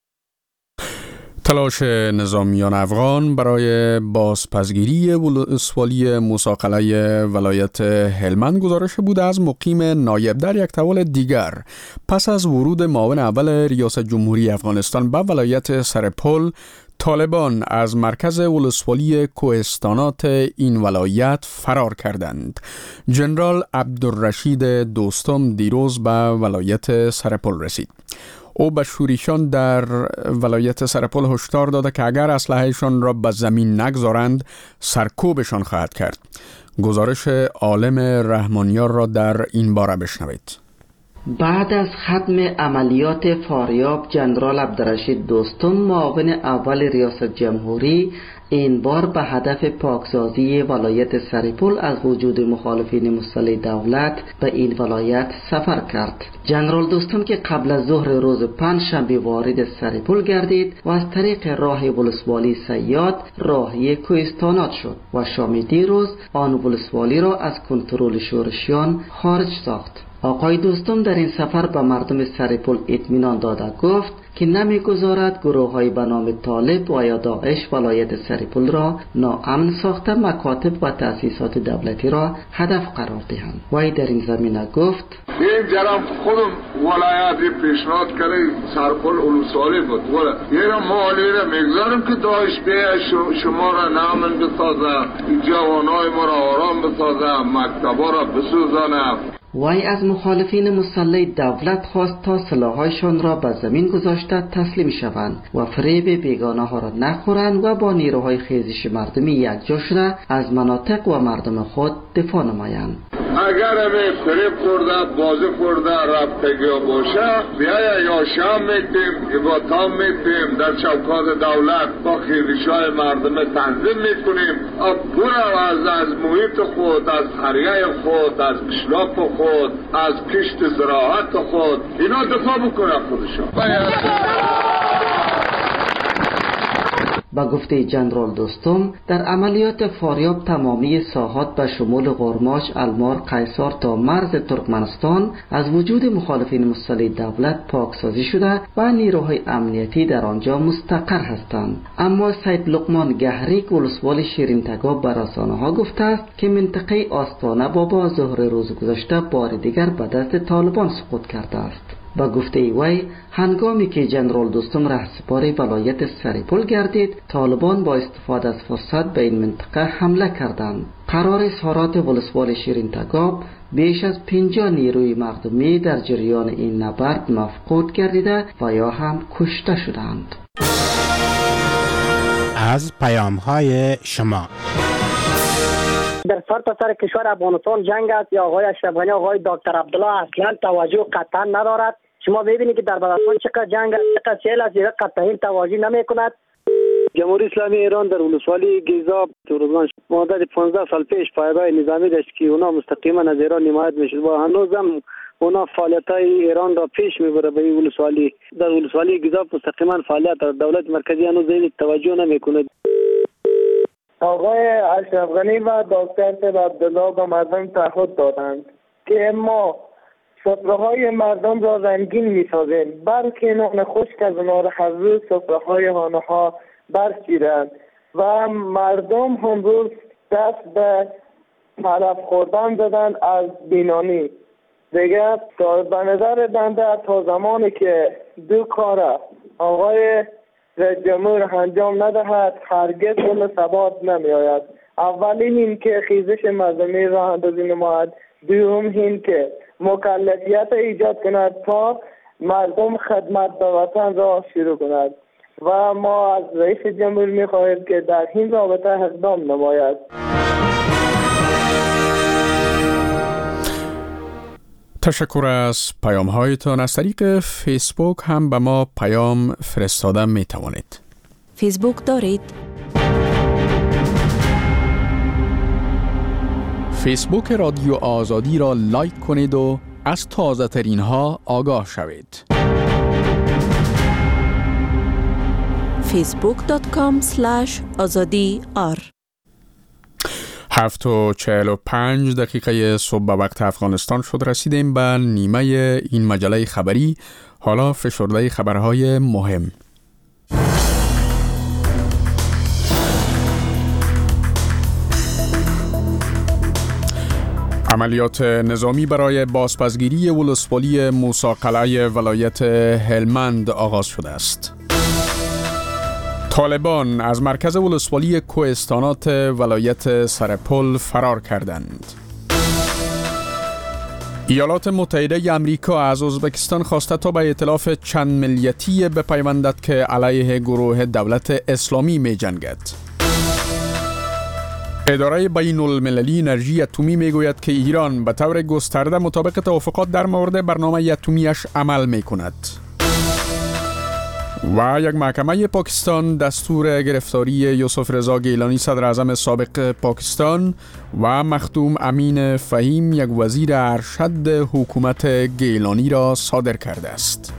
تلاش نظامیان افغان برای بازپسگیری ولسوالی موسی قلعه ولایت هلمند گزارش بود از مقیم نایب. در یک تحول دیگر، پس از ورود معاون اول ریاست جمهوری افغانستان به ولایت سرپل، طالبان از مرکز ولسوالی کوهستانات این ولایت فرار کردند. جنرال عبدالرشید دوستم دیروز به ولایت سرپل رسید. او به شوریشان در ولایت سرپل هشدار داده که اگر اسلحه‌شان را به زمین نگذارند سرکوبشان خواهد کرد. گزارش عالم رحمانیار را در این باره بشنوید. بعد از ختم عملیات فاریاب، جنرال عبدالرشید دوستم معاون اول ریاست جمهوری این بار به هدف پاکسازی ولایت سرپل از وجود مخالفین مسلح دولت به این ولایت سفر کرد. جنرال دوستم که قبل از ظهر روز پنجشنبه وارد سرپل گردید و از طریق راه ولسوالی صیاد راهی کوهستانات شد و شام دیروز آن ولسوالی را از کنترل شورشیان خارج ساخت. آقای دوستم در این سفر به مردم سرپل اطمینان داده گفت که نمیگذارد گروه های به نام طالب و یا داعش ولایت سرپل را ناامن ساخته مکاتب و تأسیسات دولتی را هدف قرار دهند. وی در این زمینه گفت این جرم خودم ولایتی پیشنهاد کرده سرپل ولسوالی بود ولی یه را مالی را میگذارم که داعش بیه شما را نامن بسازه، جوانای ما را آرام بسازه، مکتبا را بسوزانه. وی از مخالفین مسلح دولت خواست تا سلاح‌هایشان را به زمین گذاشته تسلیم شوند و فریب بیگانه ها را نخورند و با نیروهای خیزش مردمی یکجا شده از مناطق و مردم خود دفاع نمایند. اگر همه فریب خورده، بازی خورده، رفتگی باشه، بیایا یا شام میتیم، یا تام میتیم، در چوکات دولت با خیریشای مردم تنظیم میکنیم، پورا از از محیط خود، از قریه خود، از قشلاق خود، از کشت زراعت خود، اینا دفاع بکنه خودشون. با گفته جنرال دوستم، در عملیات فاریاب تمامی ساحات به شمول غرماش، المار، قیصار تا مرز ترکمنستان از وجود مخالفین مسلح دولت پاکسازی شده و نیروهای امنیتی در آنجا مستقر هستند. اما سید لقمان گهری ولسوالی شیرین تگاب بر رسانه‌ها گفته است که منطقه آستانه بابا ظهر روز گذشته بار دیگر به دست طالبان سقوط کرده است. با گفته وی، هنگامی که جنرال دوستم رهسپار ولایت سرپل گردید، طالبان با استفاده از فرصت به این منطقه حمله کردند. قرار اظهارات ولسوالی شیرین تگاب، بیش از پنجاه نیروی مردمی در جریان این نبرد مفقود گردیده و یا هم کشته شدند. از پیام‌های شما در سر تا سر کشور افغانستان جنگ است یا آقای اشرف غنی آقای دکتر عبدالله اصلا توجه قطعا ندارد. شما ببینید که در بلوچستان چقدر جنگ است، چقدر سیل است، قطعا توجه نمی کند. جمهوری اسلامی ایران در ولسوالی گیزاب مدت پانزده سال پیش پایگاه نظامی داشت که اونا مستقیما از ایران حمایت میشد و هنوزم اونا فعالیت‌های ایران را پیش میبره به ولسوالی. در ولسوالی گیزاب مستقیما فعالیت دولت مرکزی هنوز توجه نمیکنه. آقای اشرف غنی و دکتر عبدالله به مردم تعهد دادند که ما سفره‌های مردم را رنگین می‌سازیم، بلکه نان خشک از نار حضور سفره‌های آنها برچیدند و مردم امروز دست به علف خوردن دادند از بینانی. دیگر به نظر بنده تا زمانی که دو کار آقای رئیس جمهور انجام ندهد هرگز اون ثبات نمی آید. اولی این که خیزش مردمی راه اندازی نماید، دوم این که مکلفیت ایجاد کند تا مردم خدمت به وطن را شروع کند و ما از رئیس جمهور می‌خواهیم که در این رابطه اقدام نماید. تشکر از پیام هایتان. از طریق فیسبوک هم به ما پیام فرستاده می توانید. فیسبوک دارید؟ فیسبوک رادیو آزادی را لایک کنید و از تازه ترین ها آگاه شوید. فیسبوک دات کام اسلش آزادی آر. هفت و چهل و پنج دقیقه صبح به وقت افغانستان شد. رسیدیم به نیمه این مجله خبری. حالا فشرده خبرهای مهم. عملیات نظامی برای بازپسگیری ولسوالی موسی قلعه ولایت هلمند آغاز شده است. طالبان از مرکز ولسوالی کوهستانات ولایت سرپل فرار کردند. ایالات متحده امریکا از ازبکستان خواسته تا به ائتلاف چند ملیتی بپیوندد که علیه گروه دولت اسلامی می جنگد. اداره بین المللی انرژی اتمی می گوید که ایران به طور گسترده مطابق توافقات در مورد برنامه اتمیش عمل می کند. و یک محکمه پاکستان دستور گرفتاری یوسف رضا گیلانی صدر اعظم سابق پاکستان و مخدوم امین فهیم یک وزیر ارشد حکومت گیلانی را صادر کرده است.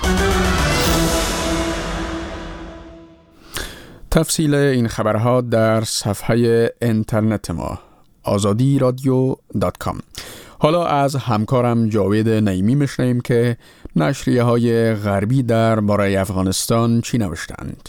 تفصیل این خبرها در صفحه اینترنت ما آزادی رادیو دات کام. حالا از همکارم جاوید نعیمی میشنویم که نشریه های غربی در باره افغانستان چی نوشتند.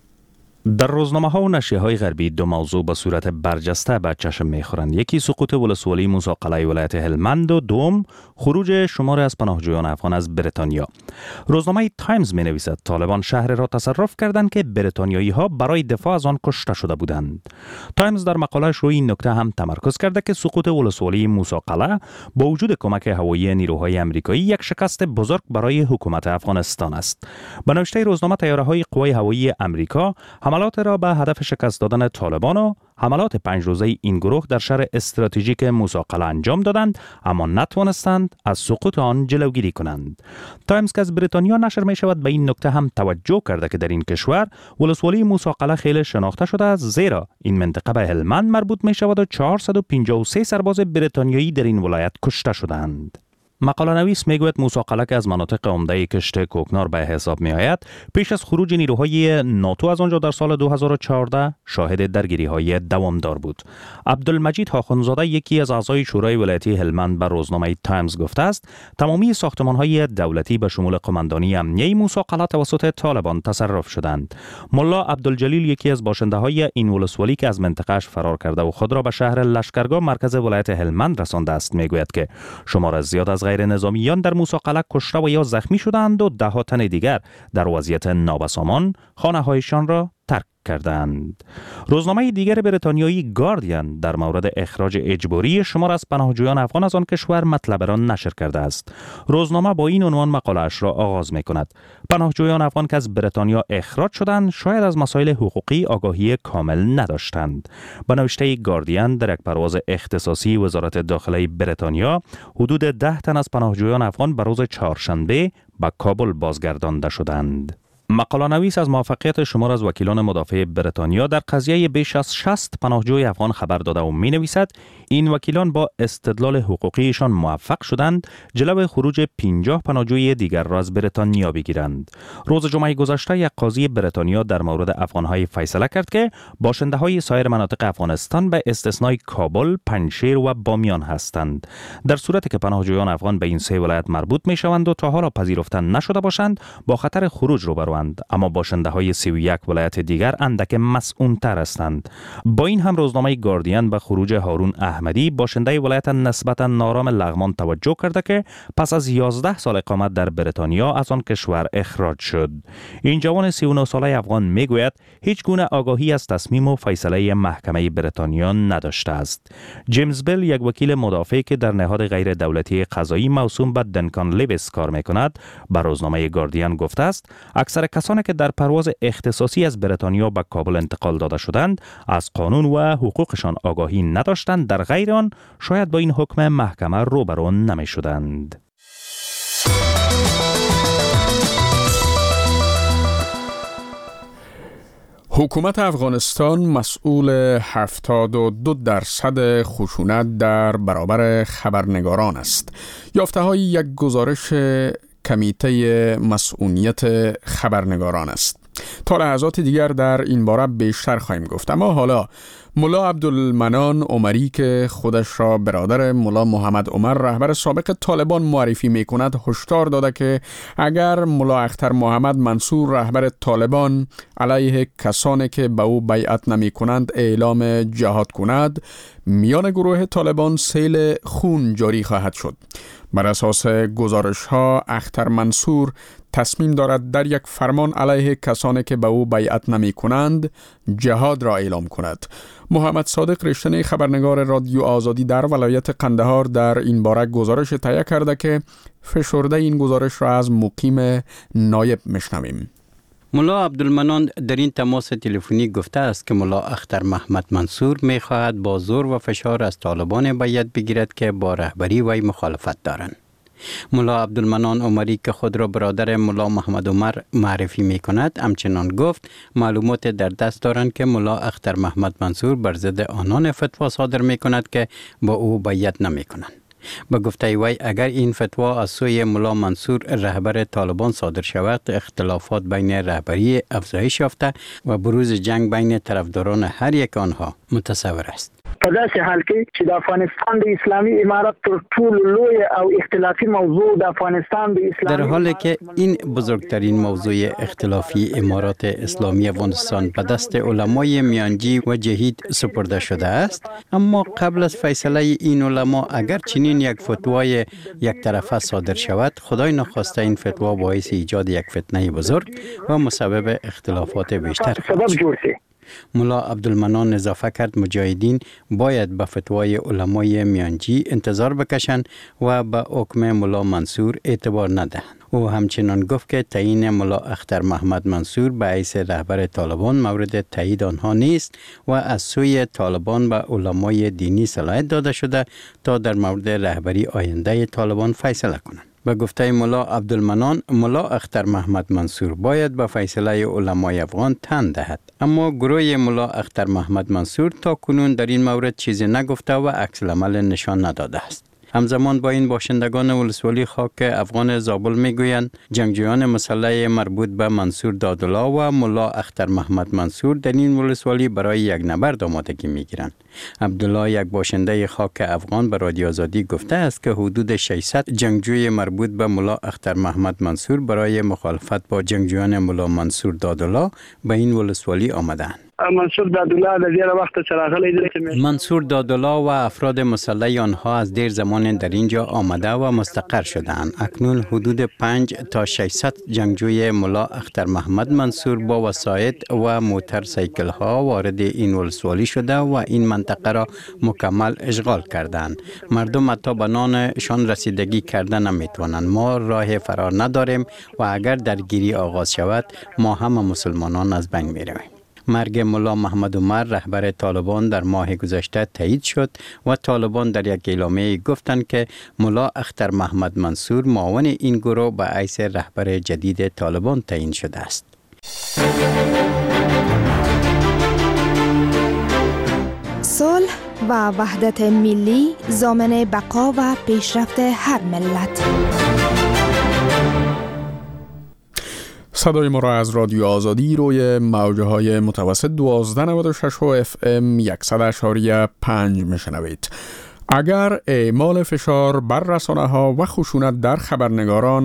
در روزنامه ها و نشریه های غربی دو موضوع به صورت برجسته به چشم میخورند. یکی سقوط ولسوالی موسی قلعه ولایت هلمند و دوم خروج شمار از پناهجویان افغان از بریتانیا. روزنامه تایمز می نویسد طالبان شهر را تصرف کردند که بریتانیایی ها برای دفاع از آن کشته شده بودند. تایمز در مقالهش روی این نکته هم تمرکز کرده که سقوط ولسوالی موسی قلعه با وجود کمک هوایی نیروهای آمریکایی یک شکست بزرگ برای حکومت افغانستان است. به نوشته روزنامه تیاره‌های قوای هوایی آمریکا حملات را به هدف شکست دادن طالبان و حملات پنج روزه این گروه در شهر استراتژیک موسی قلعه انجام دادند، اما نتوانستند از سقوط آن جلوگیری کنند. تایمز که از بریتانیا نشر می شود به این نکته هم توجه کرده که در این کشور ولسوالی موسی قلعه خیلی شناخته شده است، زیرا این منطقه به هلمند مربوط می شود و چهارصد و پنجاه و سه سرباز بریتانیایی در این ولایت کشته شدند. مقاله نویس میگوید موسی قلعه که از مناطق عمده کشت کوکنار به حساب می آید، پیش از خروج نیروهای ناتو از آنجا در سال دو هزار و چهارده شاهد درگیری های دوامدار بود. عبدالمجید هاخونزاده یکی از اعضای شورای ولایتی هلمند به روزنامه تایمز گفته است تمامی ساختمان های دولتی به شمول قماندانی امنیه موسی قلعه توسط طالبان تصرف شدند. ملا عبدالجلیل یکی از باشنده های این ولسوالی که از منطقه‌اش فرار کرده و خود را به شهر لشکرگاه مرکز ولایت هلمند رسانده است میگوید که شمار زیاد از غیر نظامیان در موسی قلعه کشته و یا زخمی شدند و ده ها تن دیگر در وضعیت نابسامان خانه‌هایشان را ترک کردند. روزنامه دیگر بریتانیایی گاردین در مورد اخراج اجباری شمار از پناهجویان افغان از آن کشور مطلب را نشر کرده است. روزنامه با این عنوان مقاله‌اش را آغاز می‌کند: پناهجویان افغان که از بریتانیا اخراج شدند شاید از مسائل حقوقی آگاهی کامل نداشتند. به نوشته گاردین در یک پرواز اختصاصی وزارت داخله بریتانیا حدود ده تن از پناهجویان افغان به روز چهارشنبه به کابل بازگردانده شدند. مقاله نویس از موفقیت شمار از وکیلان مدافع بریتانیا در قضیه بیش از شصت پناهجوی افغان خبر داده و می نویسد این وکیلان با استدلال حقوقیشان موفق شدند جلو خروج پنجاه پناهجوی دیگر را از بریتانیا بگیرند. روز جمعه گذشته یک قاضی بریتانیا در مورد افغانهای فیصله کرد که باشنده های سایر مناطق افغانستان به استثنای کابل، پنجشیر و بامیان هستند. در صورتی که پناهجویان افغان به این سه ولایت مربوط می شوند و تا حالا پذیرفته نشده باشند با خطر خروج روبرو شوند، اما باشنده های سی و یک ولایت دیگر اندک مسئول‌تر هستند. با این هم روزنامه گاردین به خروج هارون احمدی باشنده ولایت نسبتا نارام لغمان توجه کرده که پس از یازده سال اقامت در بریتانیا از آن کشور اخراج شد. این جوان سی و نه ساله افغان میگوید هیچ گونه آگاهی از تصمیم و فیصله محکمه بریتانیا نداشته است. جیمز بیل، یک وکیل مدافع که در نهاد غیر دولتی قضایی موسوم به دنکان لیویس کار میکند، به روزنامه گاردین گفته است اکثر کسانی که در پرواز اختصاصی از بریتانیا به کابل انتقال داده شدند از قانون و حقوقشان آگاهی نداشتند، در غیر آن شاید با این حکم محکمه روبرو نمی شدند. حکومت افغانستان مسئول هفتاد و دو درصد خشونت در برابر خبرنگاران است. یافته های یک گزارش کمیته مسئولیت خبرنگاران است. تا لحظات دیگر در این باره بیشتر خواهیم گفت، اما حالا ملا عبدالمنان عمری که خودش را برادر ملا محمد عمر رهبر سابق طالبان معرفی می کند هشدار داده که اگر ملا اختر محمد منصور رهبر طالبان علیه کسانی که به او بیعت نمی کنند اعلام جهاد کند، میان گروه طالبان سیل خون جاری خواهد شد. بر اساس گزارش ها اختر منصور تصمیم دارد در یک فرمان علیه کسانی که به او بیعت نمی کنند جهاد را اعلام کند. محمد صادق رشتنی خبرنگار رادیو آزادی در ولایت قندهار در این باره گزارش تهیه کرده که فشرده این گزارش را از مقیم نایب میشنویم. ملا عبدالمنان در این تماس تلفنی گفته است که ملا اختر محمد منصور می خواهد با زور و فشار از طالبان بیعت بگیرد که با رهبری وی مخالفت دارند. ملا عبدالمنان عمری که خود را برادر ملا محمد عمر معرفی می کند همچنان گفت معلومات در دست دارند که ملا اختر محمد منصور بر ضد آنان فتوا صادر می کند که با او بیعت نمی کنند. به گفته وی اگر این فتوا از سوی ملا منصور رهبر طالبان صادر شود، اختلافات بین رهبری افزایش یافته و بروز جنگ بین طرفداران هر یک آنها متصور است. په داسې حال کې چې د افغانستان د اسلامي امارت تر ټولو لوی او اختلافي موضوع د افغانستان د اسلامي در حالی که این بزرگترین موضوع اختلافی امارات اسلامی افغانستان به دست علمای میانجی و جهید سپرده شده است، اما قبل از فیصله این علما اگر چنین یک فتوای یک طرفه صادر شود، خدای نخواسته این فتوا باعث ایجاد یک فتنه بزرگ و مسبب اختلافات بیشتر شود. ملا عبدالمنان اضافه کرد مجاهدین باید به فتوای علمای میانجی انتظار بکشند و به حکم ملا منصور اعتبار ندهند. او همچنان گفت که تعیین ملا اختر محمد منصور به حیث رهبر طالبان مورد تایید آنها نیست و از سوی طالبان به علمای دینی صلاحیت داده شده تا در مورد رهبری آینده طالبان فیصله کنند. به گفته ملا عبدالمنان، ملا اختر محمد منصور باید به فیصله علمای افغان تن دهد، اما گروه ملا اختر محمد منصور تا کنون در این مورد چیزی نگفته و عکس العمل نشان نداده است. همزمان با این باشندگان ولسوالی خاک افغان زابل میگویند جنگجویان مسلح مربوط به منصور دادالله و ملا اختر محمد منصور در این ولسوالی برای یک نبرد آمادگی میگیرند. عبدالله، یک باشنده خاک افغان، به رادیو آزادی گفته است که حدود ششصد جنگجوی مربوط به ملا اختر محمد منصور برای مخالفت با جنگجویان ملا منصور دادالله به این ولسوالی آمدند. منصور دادالله در دیر وقت چراغلی دی. منصور دادالله و افراد مسلح آنها از دیر زمان در اینجا آمده و مستقر شدند. اکنون حدود پنج تا ششصد جنگجوی ملا اختر محمد منصور با وسایط و موتر سایکل ها وارد این ولسوالی شده و این منطقه را مکمل اشغال کردند. مردم حتی به نانشان رسیدگی کردن نمیتوانند. ما راه فرار نداریم و اگر درگیری آغاز شود ما همه مسلمانان از بین میرویم. مرگ ملا محمد عمر رهبر طالبان در ماه گذشته تایید شد و طالبان در یک اعلامیه گفتند که ملا اختر محمد منصور معاون این گروه به حیث رهبر جدید طالبان تعیین شده است. صلح و وحدت ملی ضامن بقا و پیشرفت هر ملت. صدای ما را از رادیو آزادی روی موجه های متوسط دوازده نود و شش و اف ام صد اشاری پنج میشنوید. اگر اعمال فشار بر رسانه ها و خشونت در خبرنگاران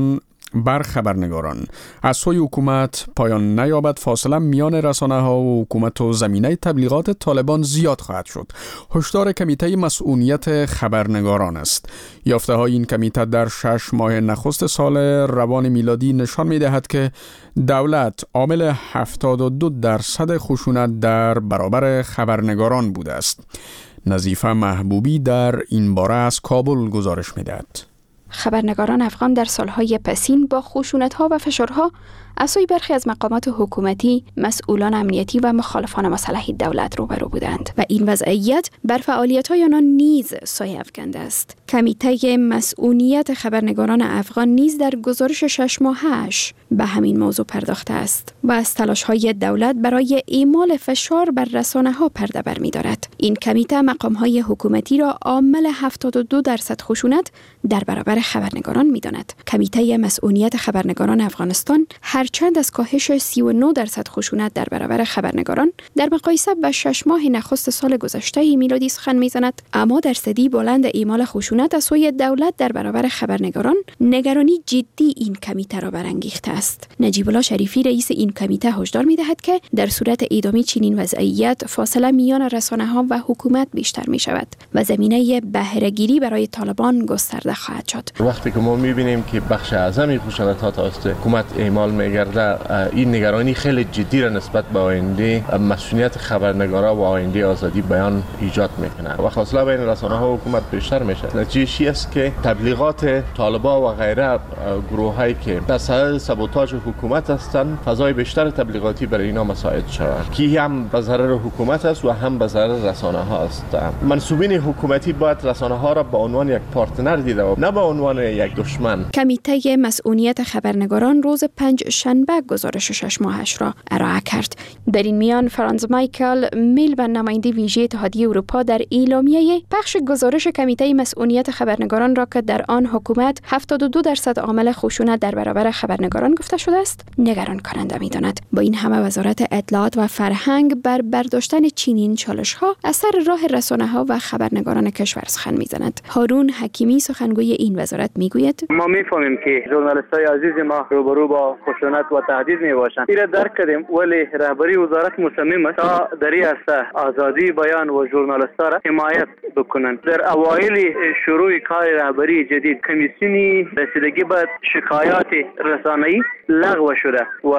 بر خبرنگاران. از سوی حکومت پایان نیابد فاصله میان رسانه ها و حکومت و زمینه تبلیغات طالبان زیاد خواهد شد. هشدار کمیته مسئولیت خبرنگاران است. یافته های این کمیته در شش ماه نخست سال روان میلادی نشان می دهد که دولت عامل هفتاد و دو درصد خشونت در برابر خبرنگاران بوده است. نظیفه محبوبی در این باره از کابل گزارش می دهد. خبرنگاران افغان در سالهای پسین با خشونت‌ها و فشارها از سوی برخی از مقامات حکومتی، مسئولان امنیتی و مخالفان مسلح دولت روبرو بودند و این وضعیت بر فعالیت‌های آنان نیز سایه افکنده است. کمیته مسئولیت خبرنگاران افغان نیز در گزارش شش ماهه‌اش به همین موضوع پرداخته است و از تلاش‌های دولت برای اعمال فشار بر رسانه‌ها پرده برمی‌دارد. این کمیته مقام‌های حکومتی را عامل هفتاد و دو درصد خشونت در برابر خبرنگاران می‌داند. کمیته مسئولیت خبرنگاران افغانستان هرچند از کاهش سی و نه درصد خشونت در برابر خبرنگاران در مقایسه با شش ماه نخست سال گذشته میلادی سخن می‌زند، اما درصدی بلند اعمال خشونت از سوی دولت در برابر خبرنگاران نگرانی جدی این کمیته را برانگیخته است. نجیب الله شریفی رئیس این کمیته هشدار می‌دهد که در صورت ادامه چنین وضعیت فاصله میان رسانه‌ها و حکومت بیشتر می‌شود و زمینه بهره‌گیری برای طالبان گسترده خواهد شد. وقتی که ما می‌بینیم که بخش اعظمی خشونت‌ها توسط حکومت اعمال می‌گرده، این نگرانی خیلی جدی را نسبت به آینده مسئولیت خبرنگارا و آینده آزادی بیان ایجاد می‌کنه و فاصله بین رسانه‌ها و حکومت بیشتر میشه. نتیجه‌اش است که تبلیغات طالبان و غیره گروهایی که در صدد سابوتاژ حکومت هستند، فضای بیشتر تبلیغاتی برای اینا مساعد شود که هم به ضرر حکومت است و هم به ضرر رسانه‌ها است. منسوبین حکومتی باید رسانه‌ها را به عنوان یک پارتنر دیده و نه به عنوان یک دشمن. کمیته مسئولیت خبرنگاران روز پنج شنبه گزارش شش ماهش را ارائه کرد. در این میان فرانز مایکل میل و نماینده ویژه اتحادیه اروپا در اعلامیه بخش گزارش کمیته مسئولیت خبرنگاران را که در آن حکومت هفتاد و دو درصد عامل خشونت در برابر خبرنگاران گفته شده است نگران کننده می‌داند. با این همه وزارت اطلاعات و فرهنگ بر برداشتن چنین چالش‌ها از سر راه رسانه‌ها و خبرنگاران کشور سخن می‌زند. هارون حکیمی سخنگوی این وزارت میگوید ما می‌فهمیم که ژورنالیست‌های عزیز ما روبرو با خشونت و تهدید میباشند. این را درک کردیم، ولی رهبری وزارت مصمم است تا در این عرصه آزادی بیان و ژورنالیست‌ها را حمایت بکنند. در اوایل شروع کار رهبری جدید کمیسیونی رسیدگی به شکایات رسانه‌ای لغو شده و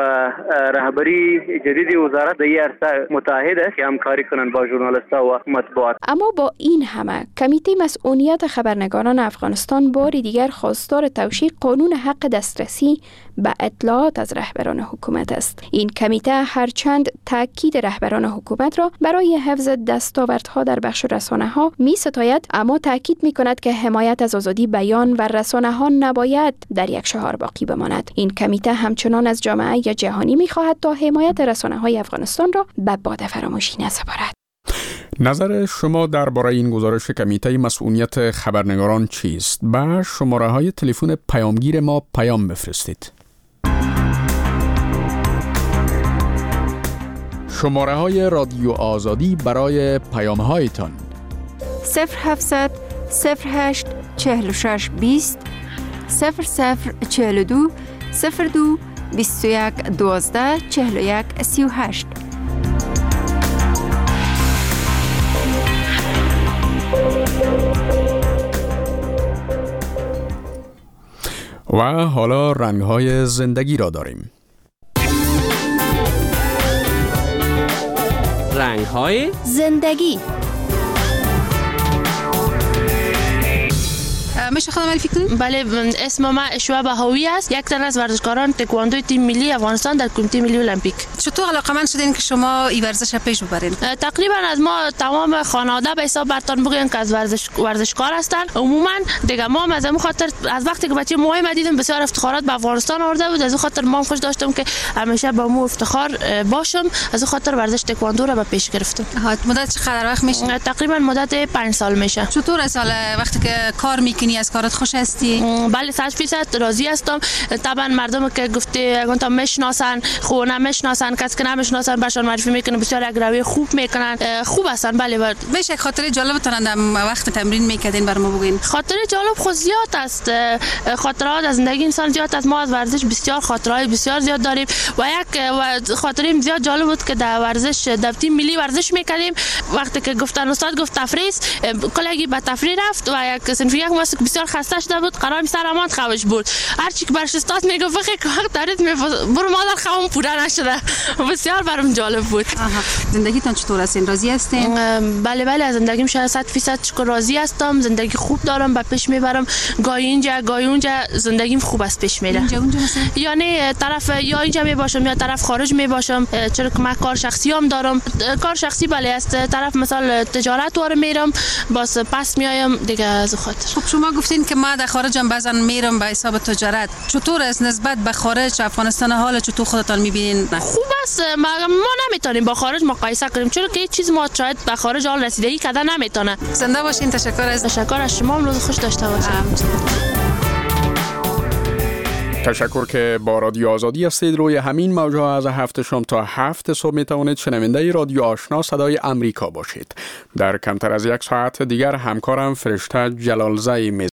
رهبری جدید وزارت در این عرصه متعهد است که همکاری کنند با ژورنالیست‌ها و مطبوعات. اما با این همه کمیته مسئولیت خبرنگاران افغانستان بار دیگر خواستار توشیح قانون حق دسترسی به اطلاعات از رهبران حکومت است. این کمیته هرچند تاکید رهبران حکومت را برای حفظ دستاوردها در بخش رسانه‌ها می‌ستاید، اما تاکید می‌کند که حمایت از آزادی بیان و رسانه‌ها نباید در یک شعار باقی بماند. این کمیته همچنان از جامعه جهانی می‌خواهد تا حمایت رسانه‌های افغانستان را به باد فراموشی نسپارد. نظر شما درباره این گزارش کمیته مسئولیت خبرنگاران چیست؟ به شماره‌های تلفن پیامگیر ما پیام بفرستید. شماره‌های رادیو آزادی برای پیام‌هایتان: صفر هفتصد صفر هشت چهل و شش بیست صفر صفر چهل و دو صفر دو بیست و یک دوازده چهل و یک سی و هشت. و حالا رنگ‌های زندگی را داریم. رنگ‌های زندگی. میشه خودم معرفی کنید؟ بله، اسم من اشوا بهاوی است، یک تن از ورزشکاران تکواندو تیم ملی افغانستان در کمیته ملی المپیک. چطور علاقه‌مند شدین که شما این ورزش را پیش ببرین؟ تقریبا از ما تمام خانواده به حساب برتون بگن که از ورزش ورزشکار هستن. عموما دیگه ما از اون خاطر از وقتی که بچه مهم دیدم بسیار افتخارات به افغانستان آورده بود، از اون خاطر ما خوش داشتم که همیشه با مو افتخار باشم، از اون خاطر ورزش تکواندو را به پیش گرفتم. ها، مدت چقدر وقت میشه؟ تقریبا مدت پنج سال میشه. چطور سال وقتی که کار میکنی از کارت خوش هستی؟ بله صد فیصد راضی هستم. طبعا مردم که گفته اگه تا میشناسن خو نمیشناسن کس که نمیشناسن بهشون معرفی میکنن بسیار یک روی خوب میکنن خوب هستن. بله بله بشه خاطره جالبتون در وقت تمرین میکردین برام بگین. خاطره جالب خود زیاد است. خاطرات از زندگی انسان زیاد است. ما از ورزش بسیار خاطرات بسیار زیاد داریم و یک خاطره زیاد جالب بود که در ورزش در تیم ملی ورزش میکردیم. وقتی که گفتن استاد گفت تفریح کلاگی به تفریح رفت و یک صنف یک ماسک بسیار خسته شده بود قرار سر امان خوش بود. هر چی که برش استاد میگفت بخیر که وقت دارید می برو مادر خوام پوره نشده. بسیار برام جالب بود. زندگیتون چطور هستین؟ راضی هستین؟ بله بله از زندگیم صد فیصد شکر راضی هستم. زندگی خوب دارم به پیش میبرم. گاهی اینجا گاهی اونجا زندگیم خوب است پیش میره. اینجا اونجا مثلا یعنی طرف یا اینجا می باشم یا طرف خارج می باشم چرا که من کار شخصی هم دارم. کار شخصی بله است طرف مثلا تجارت واره میرم باز پس میایم دیگه از خاطر. خب شما گفتین که ما در خارجم بعضن میرم به حساب تجارت. چطور است نسبت به خارج افغانستان حال چطور خودتان میبینین؟ خوب است. ما, ما نمیتونیم با خارج مقایسه کنیم چون که هیچ چیز ما شاید به خارج حال رسیدگی کردن نمیتونه. زنده باشین. تشکر از تشکر از شما. روز خوش داشته باشید. تشکر که با رادیو آزادی هستید. روی همین موج‌ها از هفت شام تا هفت صبح می توانید شنونده رادیو آشنا صدای امریکا باشید. در کمتر از یک ساعت دیگر همکارم فرشته جلالزایی می